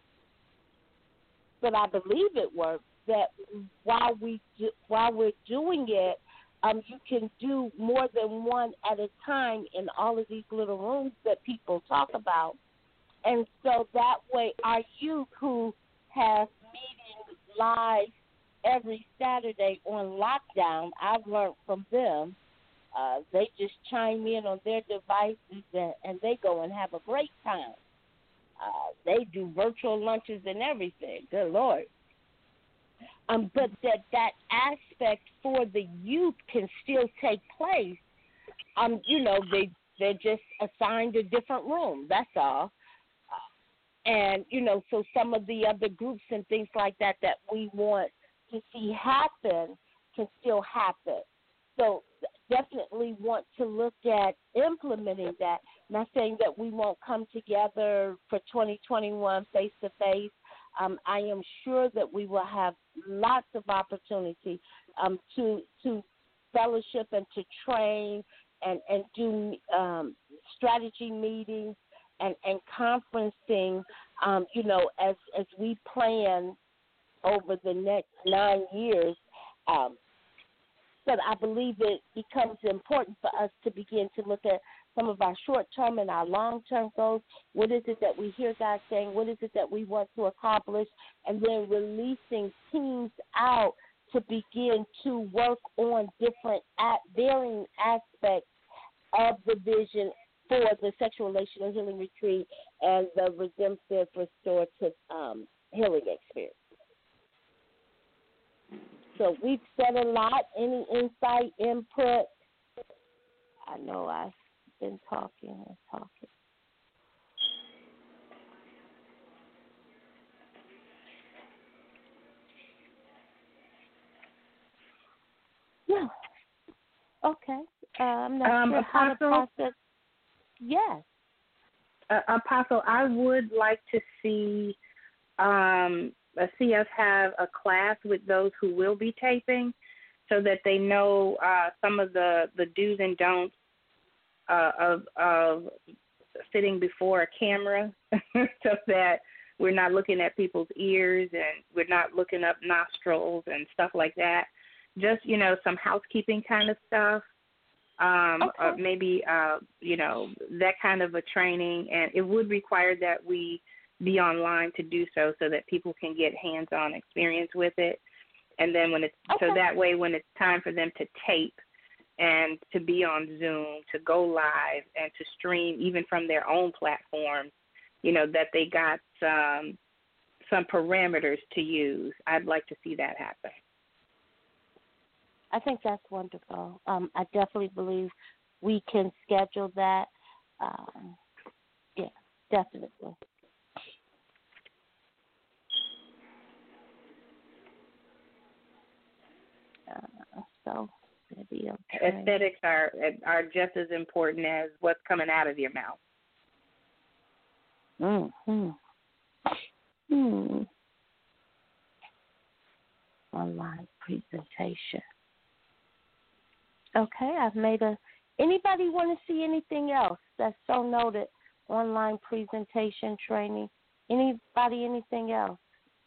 but I believe it works, that while we're doing it, you can do more than one at a time in all of these little rooms that people talk about. And so that way our youth who have meetings live every Saturday on lockdown, I've learned from them, they just chime in on their devices and they go and have a great time. They do virtual lunches and everything. Good Lord. But that aspect for the youth can still take place. They're just assigned a different room. That's all. And, so some of the other groups and things like that we want to see happen can still happen. So definitely want to look at implementing that. Not saying that we won't come together for 2021 face-to-face. I am sure that we will have lots of opportunity to fellowship and to train and do strategy meetings and conferencing, as we plan over the next 9 years. But I believe it becomes important for us to begin to look at some of our short-term and our long-term goals. What is it that we hear God saying? What is it that we want to accomplish? And then releasing teams out to begin to work on different varying aspects of the vision for the Sexual Relational Healing Retreat and the Redemptive Restorative Healing Experience. So we've said a lot. Any insight, input? I know I've been talking and talking. Yeah. Okay. I'm not sure how to process. Yes. Apostle, I would like to see us have a class with those who will be taping, so that they know some of the do's and don'ts of sitting before a camera, so that we're not looking at people's ears and we're not looking up nostrils and stuff like that. Just, some housekeeping kind of stuff. Or maybe, that kind of a training. And it would require that we be online to do so that people can get hands-on experience with it. And then so that way when it's time for them to tape and to be on Zoom, to go live and to stream even from their own platforms, that they got some parameters to use. I'd like to see that happen. I think that's wonderful. I definitely believe we can schedule that. definitely. So maybe okay. Aesthetics are just as important as what's coming out of your mouth. Online presentation. Okay, I've made a. Anybody want to see anything else that's so noted? Online presentation training. Anybody? Anything else?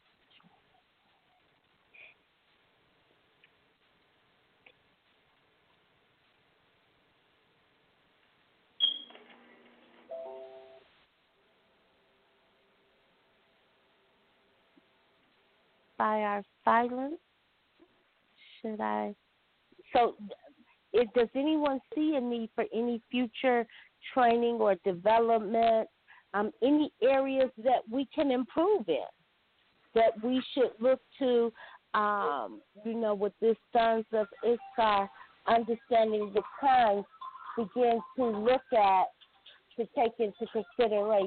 By our silence, should I? So, does anyone see a need for any future training or development? Any areas that we can improve in, that we should look to, with this Sons of Issachar, understanding the times, begin to look at, to take into consideration.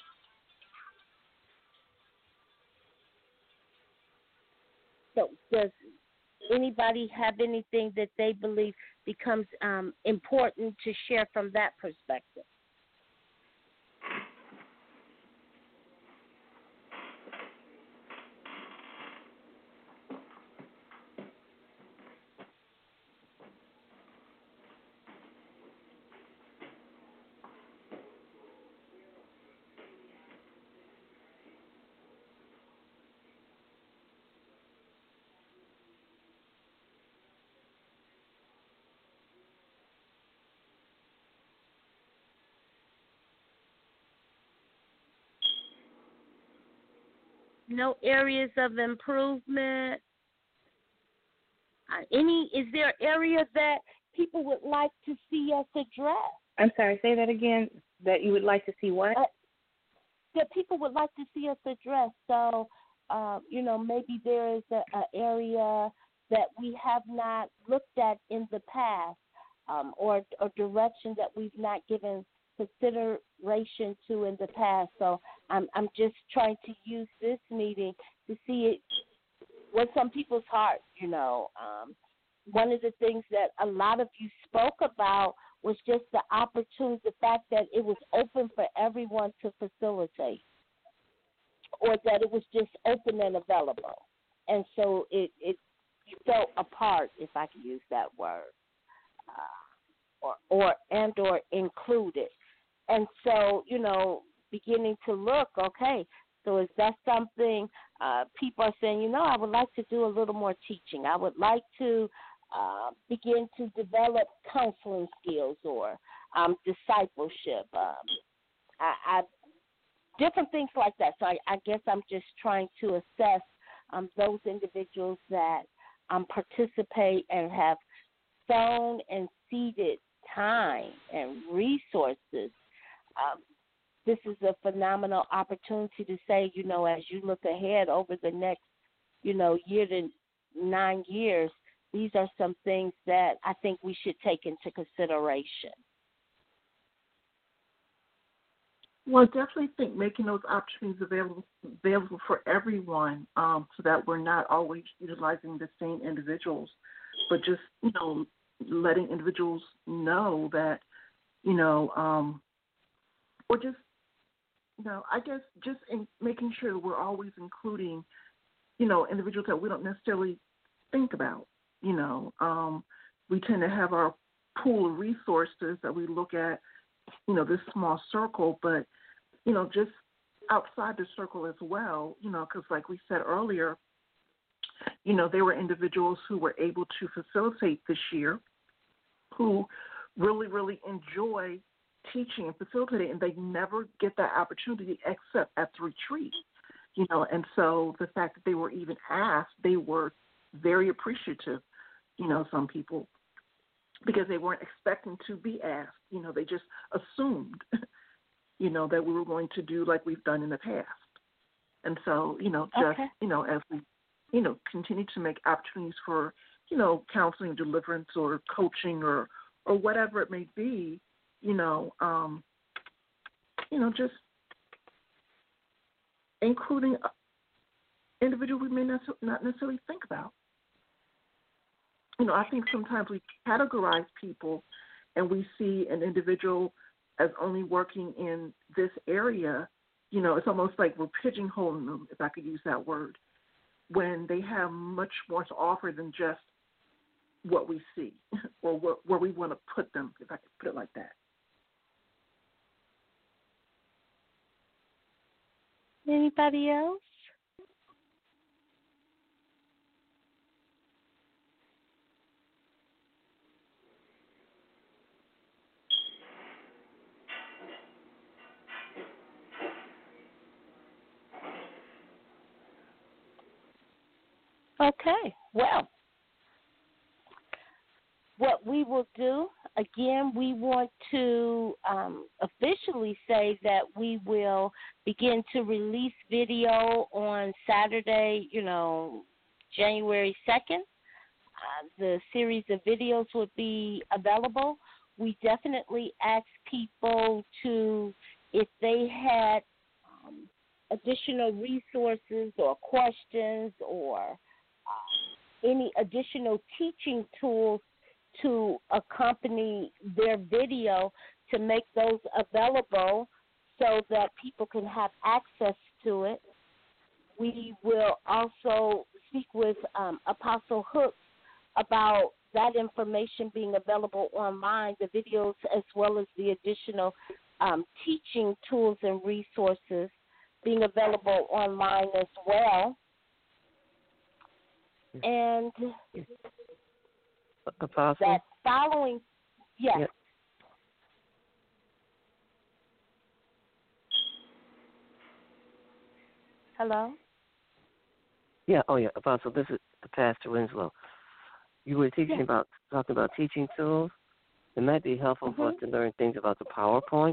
So does anybody have anything that they believe becomes important to share from that perspective? No areas of improvement? Is there an area that people would like to see us address? I'm sorry, say that again, that you would like to see what? That people would like to see us address. So, maybe there is an area that we have not looked at in the past, or direction that we've not given consideration to in the past. So I'm just trying to use this meeting to see what's on people's hearts. One of the things that a lot of you spoke about was just the opportunity, the fact that it was open for everyone to facilitate, or that it was just open and available. And so it felt apart, if I can use that word, or included. And so, beginning to look, okay, so is that something people are saying, I would like to do a little more teaching. I would like to begin to develop counseling skills or discipleship. Different things like that. So I guess I'm just trying to assess those individuals that participate and have sown and seeded time and resources. This is a phenomenal opportunity to say, as you look ahead over the next, year to 9 years, these are some things that I think we should take into consideration. Well, I definitely think making those opportunities available for everyone, so that we're not always utilizing the same individuals, but just, letting individuals know that, or just, I guess just in making sure that we're always including, individuals that we don't necessarily think about. We tend to have our pool of resources that we look at, this small circle, but, just outside the circle as well, because like we said earlier, there were individuals who were able to facilitate this year who really, really enjoy teaching and facilitating, and they never get that opportunity except at the retreat, and so the fact that they were even asked, they were very appreciative, some people, because they weren't expecting to be asked, they just assumed, that we were going to do like we've done in the past. And so, just, as we, continue to make opportunities for, counseling, deliverance, or coaching, or whatever it may be, just including individuals we may not necessarily think about. I think sometimes we categorize people and we see an individual as only working in this area. It's almost like we're pigeonholing them, if I could use that word, when they have much more to offer than just what we see or where we want to put them, if I could put it like that. Anybody else? Okay, well, what we will do, again, we want to officially say that we will begin to release video on Saturday, January 2nd. The series of videos would be available. We definitely ask people to, if they had additional resources or questions or any additional teaching tools to accompany their video, to make those available so that people can have access to it. We will also speak with Apostle Hooks about that information being available online, the videos as well as the additional teaching tools and resources being available online as well. And Apostle? that following, yes. Yep. Hello? Yeah, Apostle, this is Pastor Winslow. You were talking about teaching tools. It might be helpful for us to learn things about the PowerPoints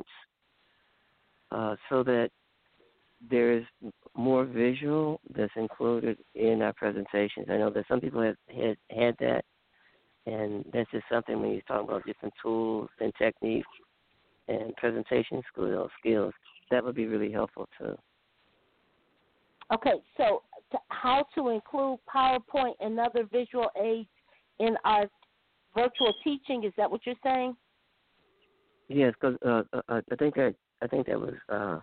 so that there's more visual that's included in our presentations. I know that some people have had that, and that's just something when you're talking about different tools and techniques and presentation skills, that would be really helpful too. Okay, so how to include PowerPoint and other visual aids in our virtual teaching, is that what you're saying? Yes, because I think that was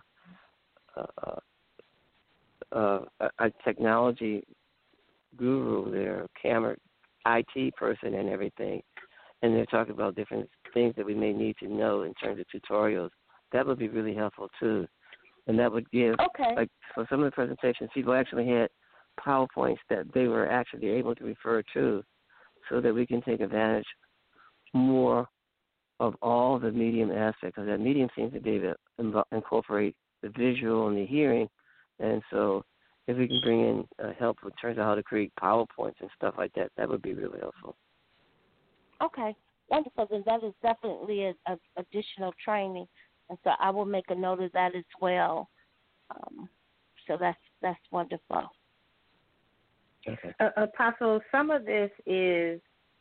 a technology guru there, camera IT person and everything, and they're talking about different things that we may need to know in terms of tutorials. That would be really helpful too, and that would give, like for some of the presentations, people actually had PowerPoints that they were actually able to refer to, so that we can take advantage more of all the medium aspects. Because that medium seems to be able to incorporate the visual and the hearing, and so if we can bring in help in terms of how to create PowerPoints and stuff like that, that would be really helpful. Okay, wonderful. Then that is definitely an additional training, and so I will make a note of that as well. So that's wonderful. Okay. Apostle, some of this is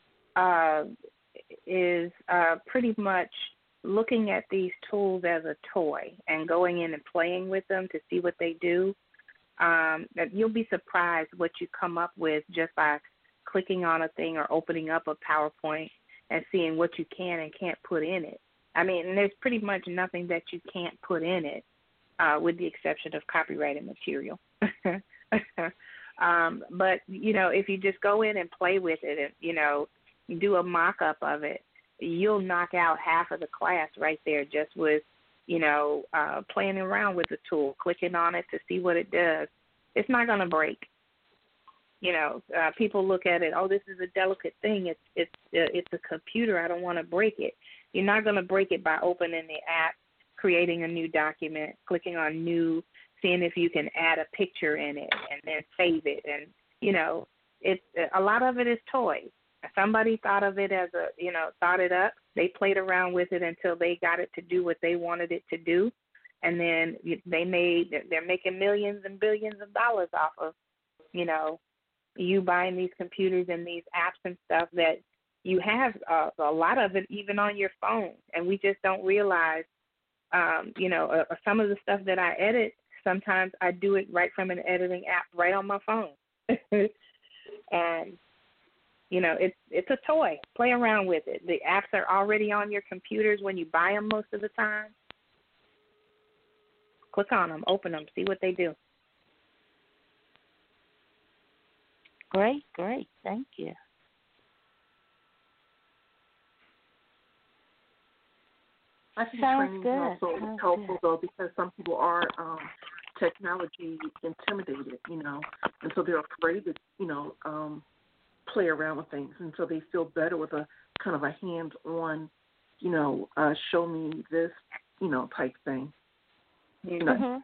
pretty much looking at these tools as a toy and going in and playing with them to see what they do. You'll be surprised what you come up with just by clicking on a thing or opening up a PowerPoint and seeing what you can and can't put in it. I mean, there's pretty much nothing that you can't put in it, with the exception of copyrighted material. But, if you just go in and play with it and, do a mock-up of it, you'll knock out half of the class right there just with, playing around with the tool, clicking on it to see what it does. It's not going to break. People look at it, this is a delicate thing. It's a computer. I don't want to break it. You're not going to break it by opening the app, creating a new document, clicking on new, seeing if you can add a picture in it, and then save it. And, it's a lot of it is toys. Somebody thought of it as thought it up. They played around with it until they got it to do what they wanted it to do. And then they're making millions and billions of dollars off of, you buying these computers and these apps and stuff that you have a lot of it even on your phone. And we just don't realize, some of the stuff that I edit, Sometimes I do it right from an editing app right on my phone. And, you know, it's a toy. Play around with it. The apps are already on your computers when you buy them most of the time. Click on them, open them, see what they do. Great. Thank you. I think Sounds training good. is also helpful, though, because some people are technology intimidated, you know, and so they're afraid to, you know, play around with things, and so they feel better with a kind of a hands-on, you know, show me this, you know, type thing. You know?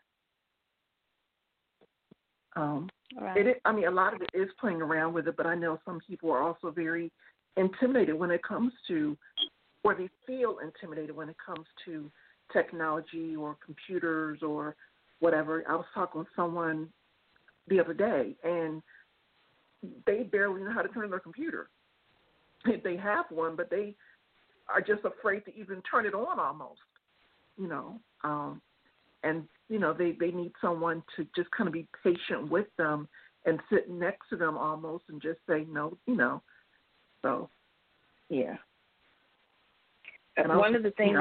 Right. I mean, a lot of it is playing around with it, but I know some people are also very intimidated when it comes to, or they feel intimidated when it comes to technology or computers or whatever. I was talking with someone the other day, and they barely know how to turn their computer. They have one, but they are just afraid to even turn it on almost, you know. And, you know, they need someone to just kind of be patient with them and sit next to them almost and just say no, you know. So, yeah. One of the things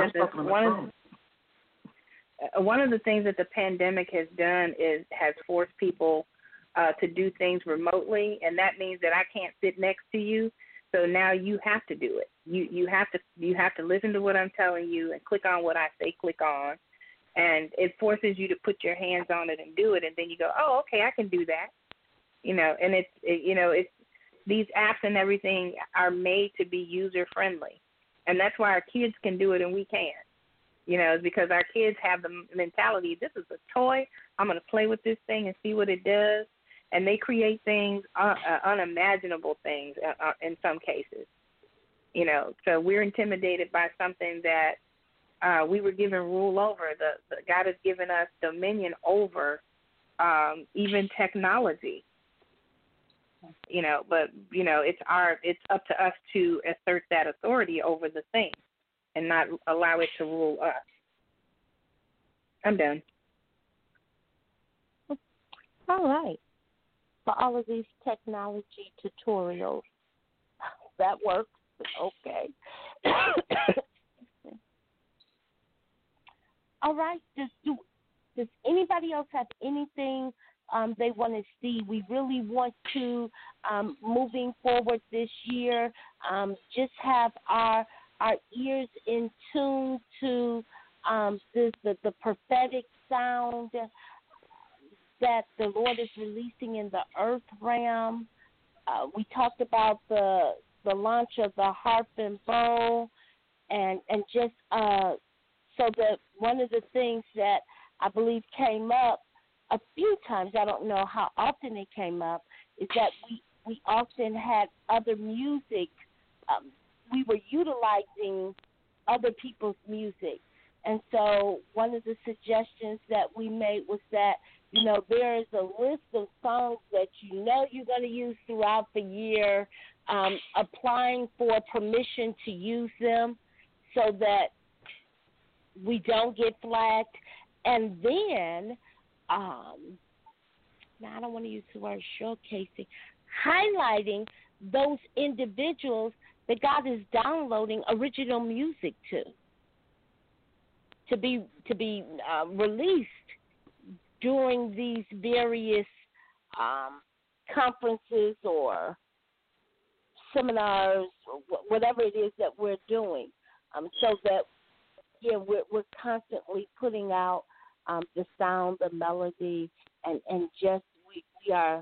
one of the things that the pandemic has done is has forced people to do things remotely, and that means that I can't sit next to you. So now you have to do it. You have to listen to what I'm telling you and click on what I say click on, and it forces you to put your hands on it and do it, and then you go, oh, okay, I can do that, you know. And it's these apps and everything are made to be user friendly, and that's why our kids can do it and we can't. You know, it's because our kids have the mentality, this is a toy, I'm going to play with this thing and see what it does. And they create things, unimaginable things in some cases. You know, so we're intimidated by something that we were given rule over. God has given us dominion over even technology. You know, but, you know, it's up to us to assert that authority over the thing and not allow it to rule us. I'm done. All right. For all of these technology tutorials, that works. Okay. All right. Does anybody else have anything they want to see? We really want to, moving forward this year, just have our ears in tune to the prophetic sound that the Lord is releasing in the earth realm. We talked about the launch of the harp and bow, and just so that one of the things that I believe came up a few times, I don't know how often it came up, is that we often had other music. We were utilizing other people's music. And so one of the suggestions that we made was that, you know, there is a list of songs that you know you're going to use throughout the year, applying for permission to use them so that we don't get flagged. And then, now I don't want to use the word showcasing, highlighting those individuals that God is downloading original music to be released during these various conferences or seminars, or whatever it is that we're doing, so that we're constantly putting out the sound, the melody, and just we are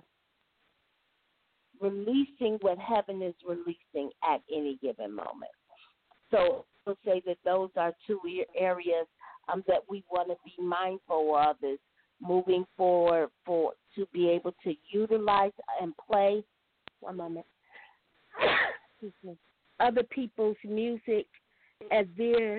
releasing what heaven is releasing at any given moment. So we'll say that those are two areas that we want to be mindful of, is moving forward to be able to utilize and play. One moment. Excuse me. Other people's music as they're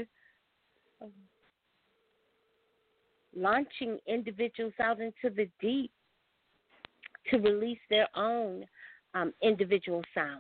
launching individuals out into the deep to release their own individual sounds.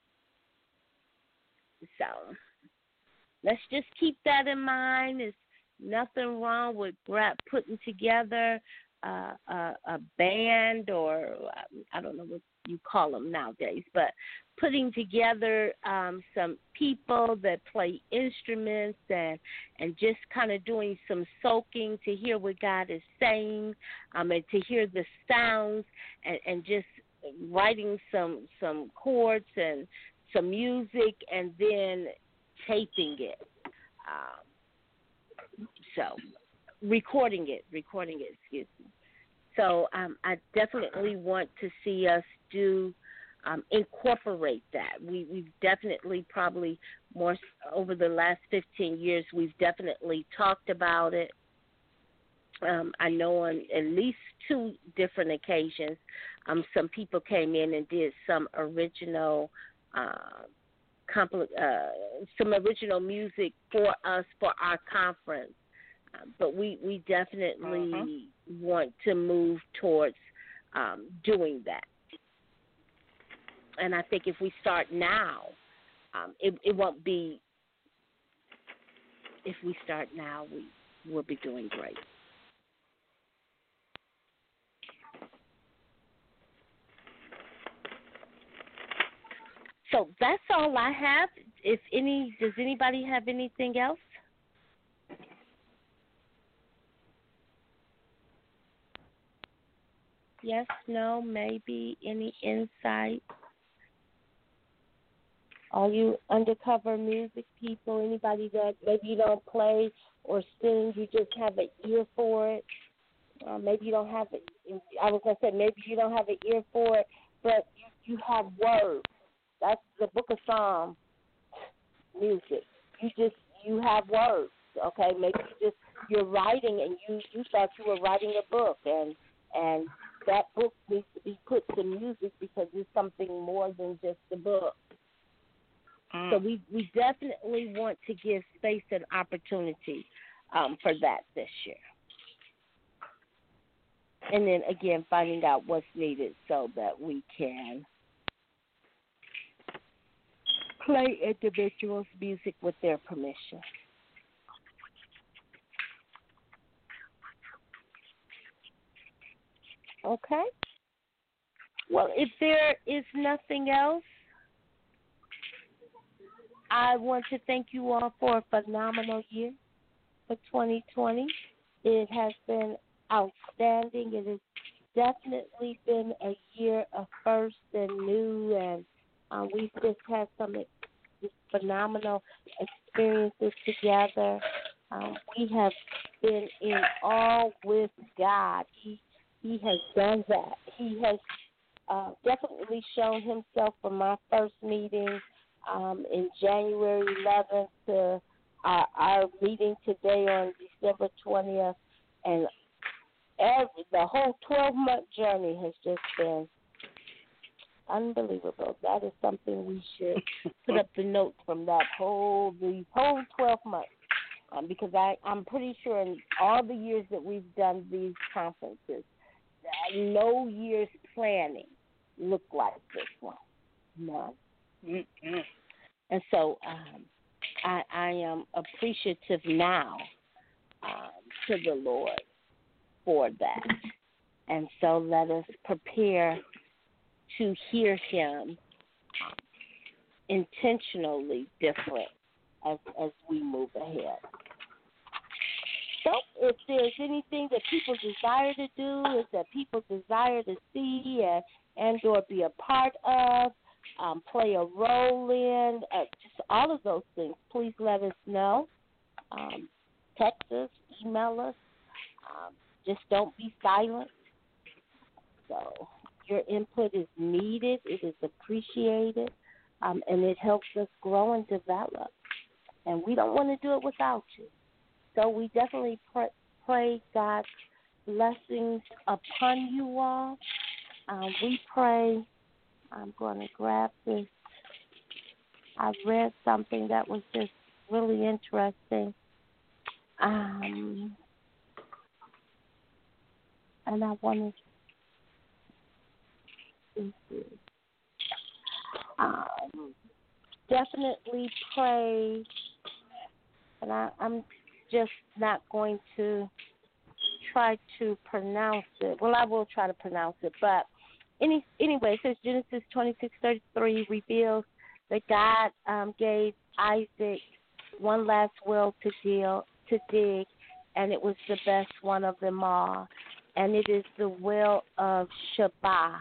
So let's just keep that in mind. As Nothing wrong with putting together a band, or I don't know what you call them nowadays, but putting together some people that play instruments and just kind of doing some soaking to hear what God is saying, and to hear the sounds, and just writing some chords and some music, and then taping it. So recording it, excuse me. So I definitely want to see us incorporate that. We've definitely, probably more over the last 15 years, we've definitely talked about it. I know on at least 2 different occasions, some people came in and did some original music for us for our conference. But we definitely want to move towards doing that. And I think if we start now, it won't be. If we start now, we will be doing great. So that's all I have. Does anybody have anything else? Yes, no, maybe, any insight? All you undercover music people, anybody that maybe you don't play or sing, you just have an ear for it. Maybe you don't have it. I was going to say maybe you don't have an ear for it, but you have words. That's the Book of Psalms music. You have words, okay? Maybe you're writing and you thought you were writing a book, and that book needs to be put to music because it's something more than just a book. So we definitely want to give space and opportunity for that this year. And then, again, finding out what's needed so that we can play individuals' music with their permission. Okay. Well, if there is nothing else, I want to thank you all for a phenomenal year for 2020. It has been outstanding. It has definitely been a year of first and new, and we've just had some phenomenal experiences together. We have been in awe with God. He has done that. He has definitely shown himself from my first meeting in January 11th to our meeting today on December 20th. And the whole 12-month journey has just been unbelievable. That is something we should put up the notes from the whole 12 months. Because I'm pretty sure in all the years that we've done these conferences, no year's planning looked like this one. None. Mm-mm. And so I am appreciative now to the Lord for that. And so let us prepare to hear him intentionally different as we move ahead. So if there's anything that people desire to do, is that people desire to see and or be a part of, play a role in, just all of those things, please let us know. Text us, email us. Just don't be silent. So your input is needed. It is appreciated, and it helps us grow and develop. And we don't want to do it without you. So we definitely pray God's blessings upon you all. We pray. I'm going to grab this. I read something that was just really interesting. And I want to definitely pray. And I'm just not going to try to pronounce it. Well, I will try to pronounce it, but anyway, it says Genesis 26:33 reveals that God gave Isaac one last well to dig, and it was the best one of them all. And it is the well of Shebah,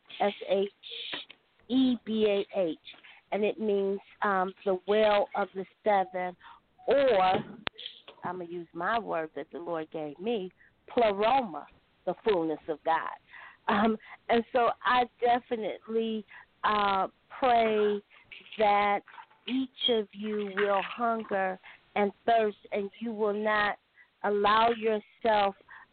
Shebah, and it means the well of the seven, or I'm going to use my word that the Lord gave me, pleroma, the fullness of God. And so I definitely pray that each of you will hunger and thirst, and you will not allow yourself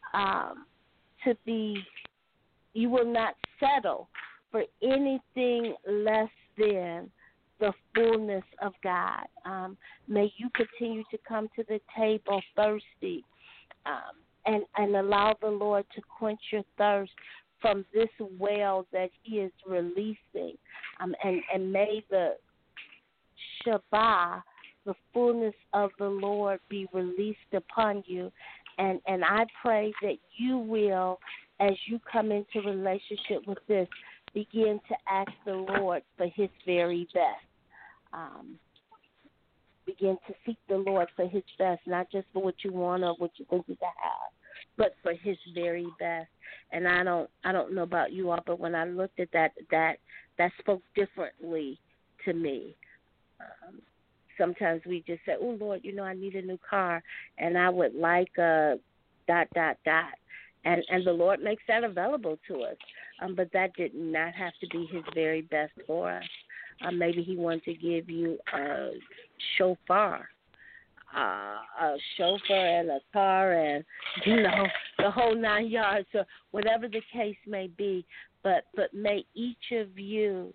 you will not settle for anything less than the fullness of God. May you continue to come to the table thirsty and allow the Lord to quench your thirst from this well that he is releasing. And may the Shabbat, the fullness of the Lord, be released upon you. And I pray that you will, as you come into relationship with this, begin to ask the Lord for his very best. Begin to seek the Lord for his best, not just for what you want or what you think you can have, but for his very best. And I don't know about you all, but when I looked at that spoke differently to me. Sometimes we just say, oh, Lord, I need a new car, and I would like a ... And the Lord makes that available to us. But that did not have to be his very best for us. Maybe he wanted to give you a chauffeur and a car and, the whole 9 yards, or whatever the case may be. But may each of you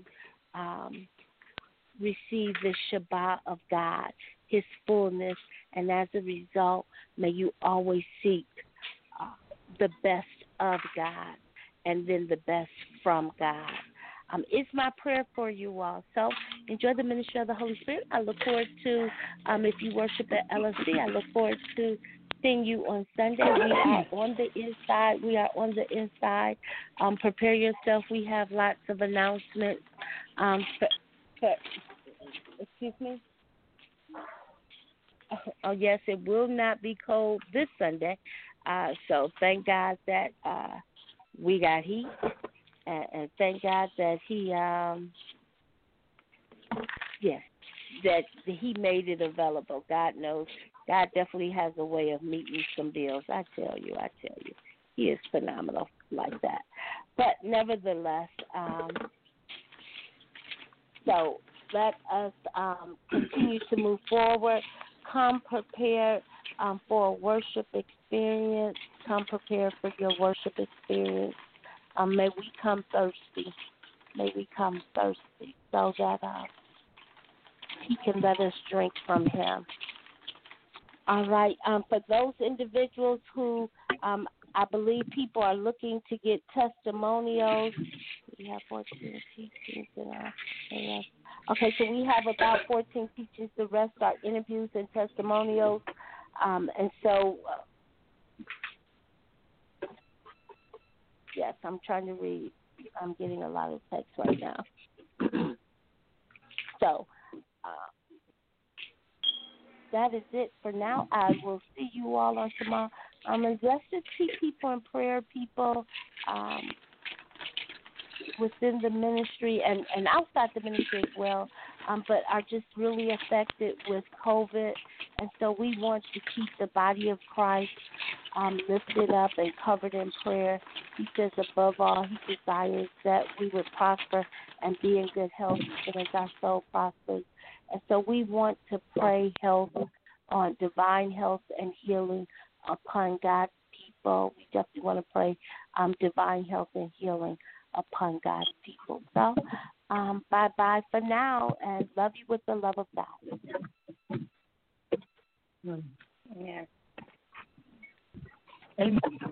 receive the Shabbat of God, his fullness, and as a result, may you always seek the best of God and then the best from God. It's my prayer for you all. So enjoy the ministry of the Holy Spirit. I look forward to, if you worship at LSC, I look forward to seeing you on Sunday. We are on the inside. Prepare yourself. We have lots of announcements. Excuse me? Oh, yes, it will not be cold this Sunday. So thank God that we got heat. And thank God that that he made it available. God knows. God definitely has a way of meeting some bills. I tell you. He is phenomenal like that. But nevertheless, so let us continue to move forward. Come prepared for a worship experience. Come prepared for your worship experience. May we come thirsty. So that he can let us drink from him. All right. For those individuals who I believe people are looking to get testimonials. We have 14 teachings in our class. Okay, so we have about 14 teachings. The rest are interviews and testimonials. And so, yes, I'm trying to read. I'm getting a lot of text right now. So, that is it for now. I will see you all on tomorrow. And let's just keep people in prayer, people within the ministry and outside the ministry as well, but are just really affected with COVID. And so we want to keep the body of Christ lifted up and covered in prayer. He says above all, he desires that we would prosper and be in good health even as our soul prospers. And so we want to pray health on divine health and healing upon God's people. We definitely want to pray divine health and healing upon God's people. So, bye-bye for now, and love you with the love of God. Yeah. Amen.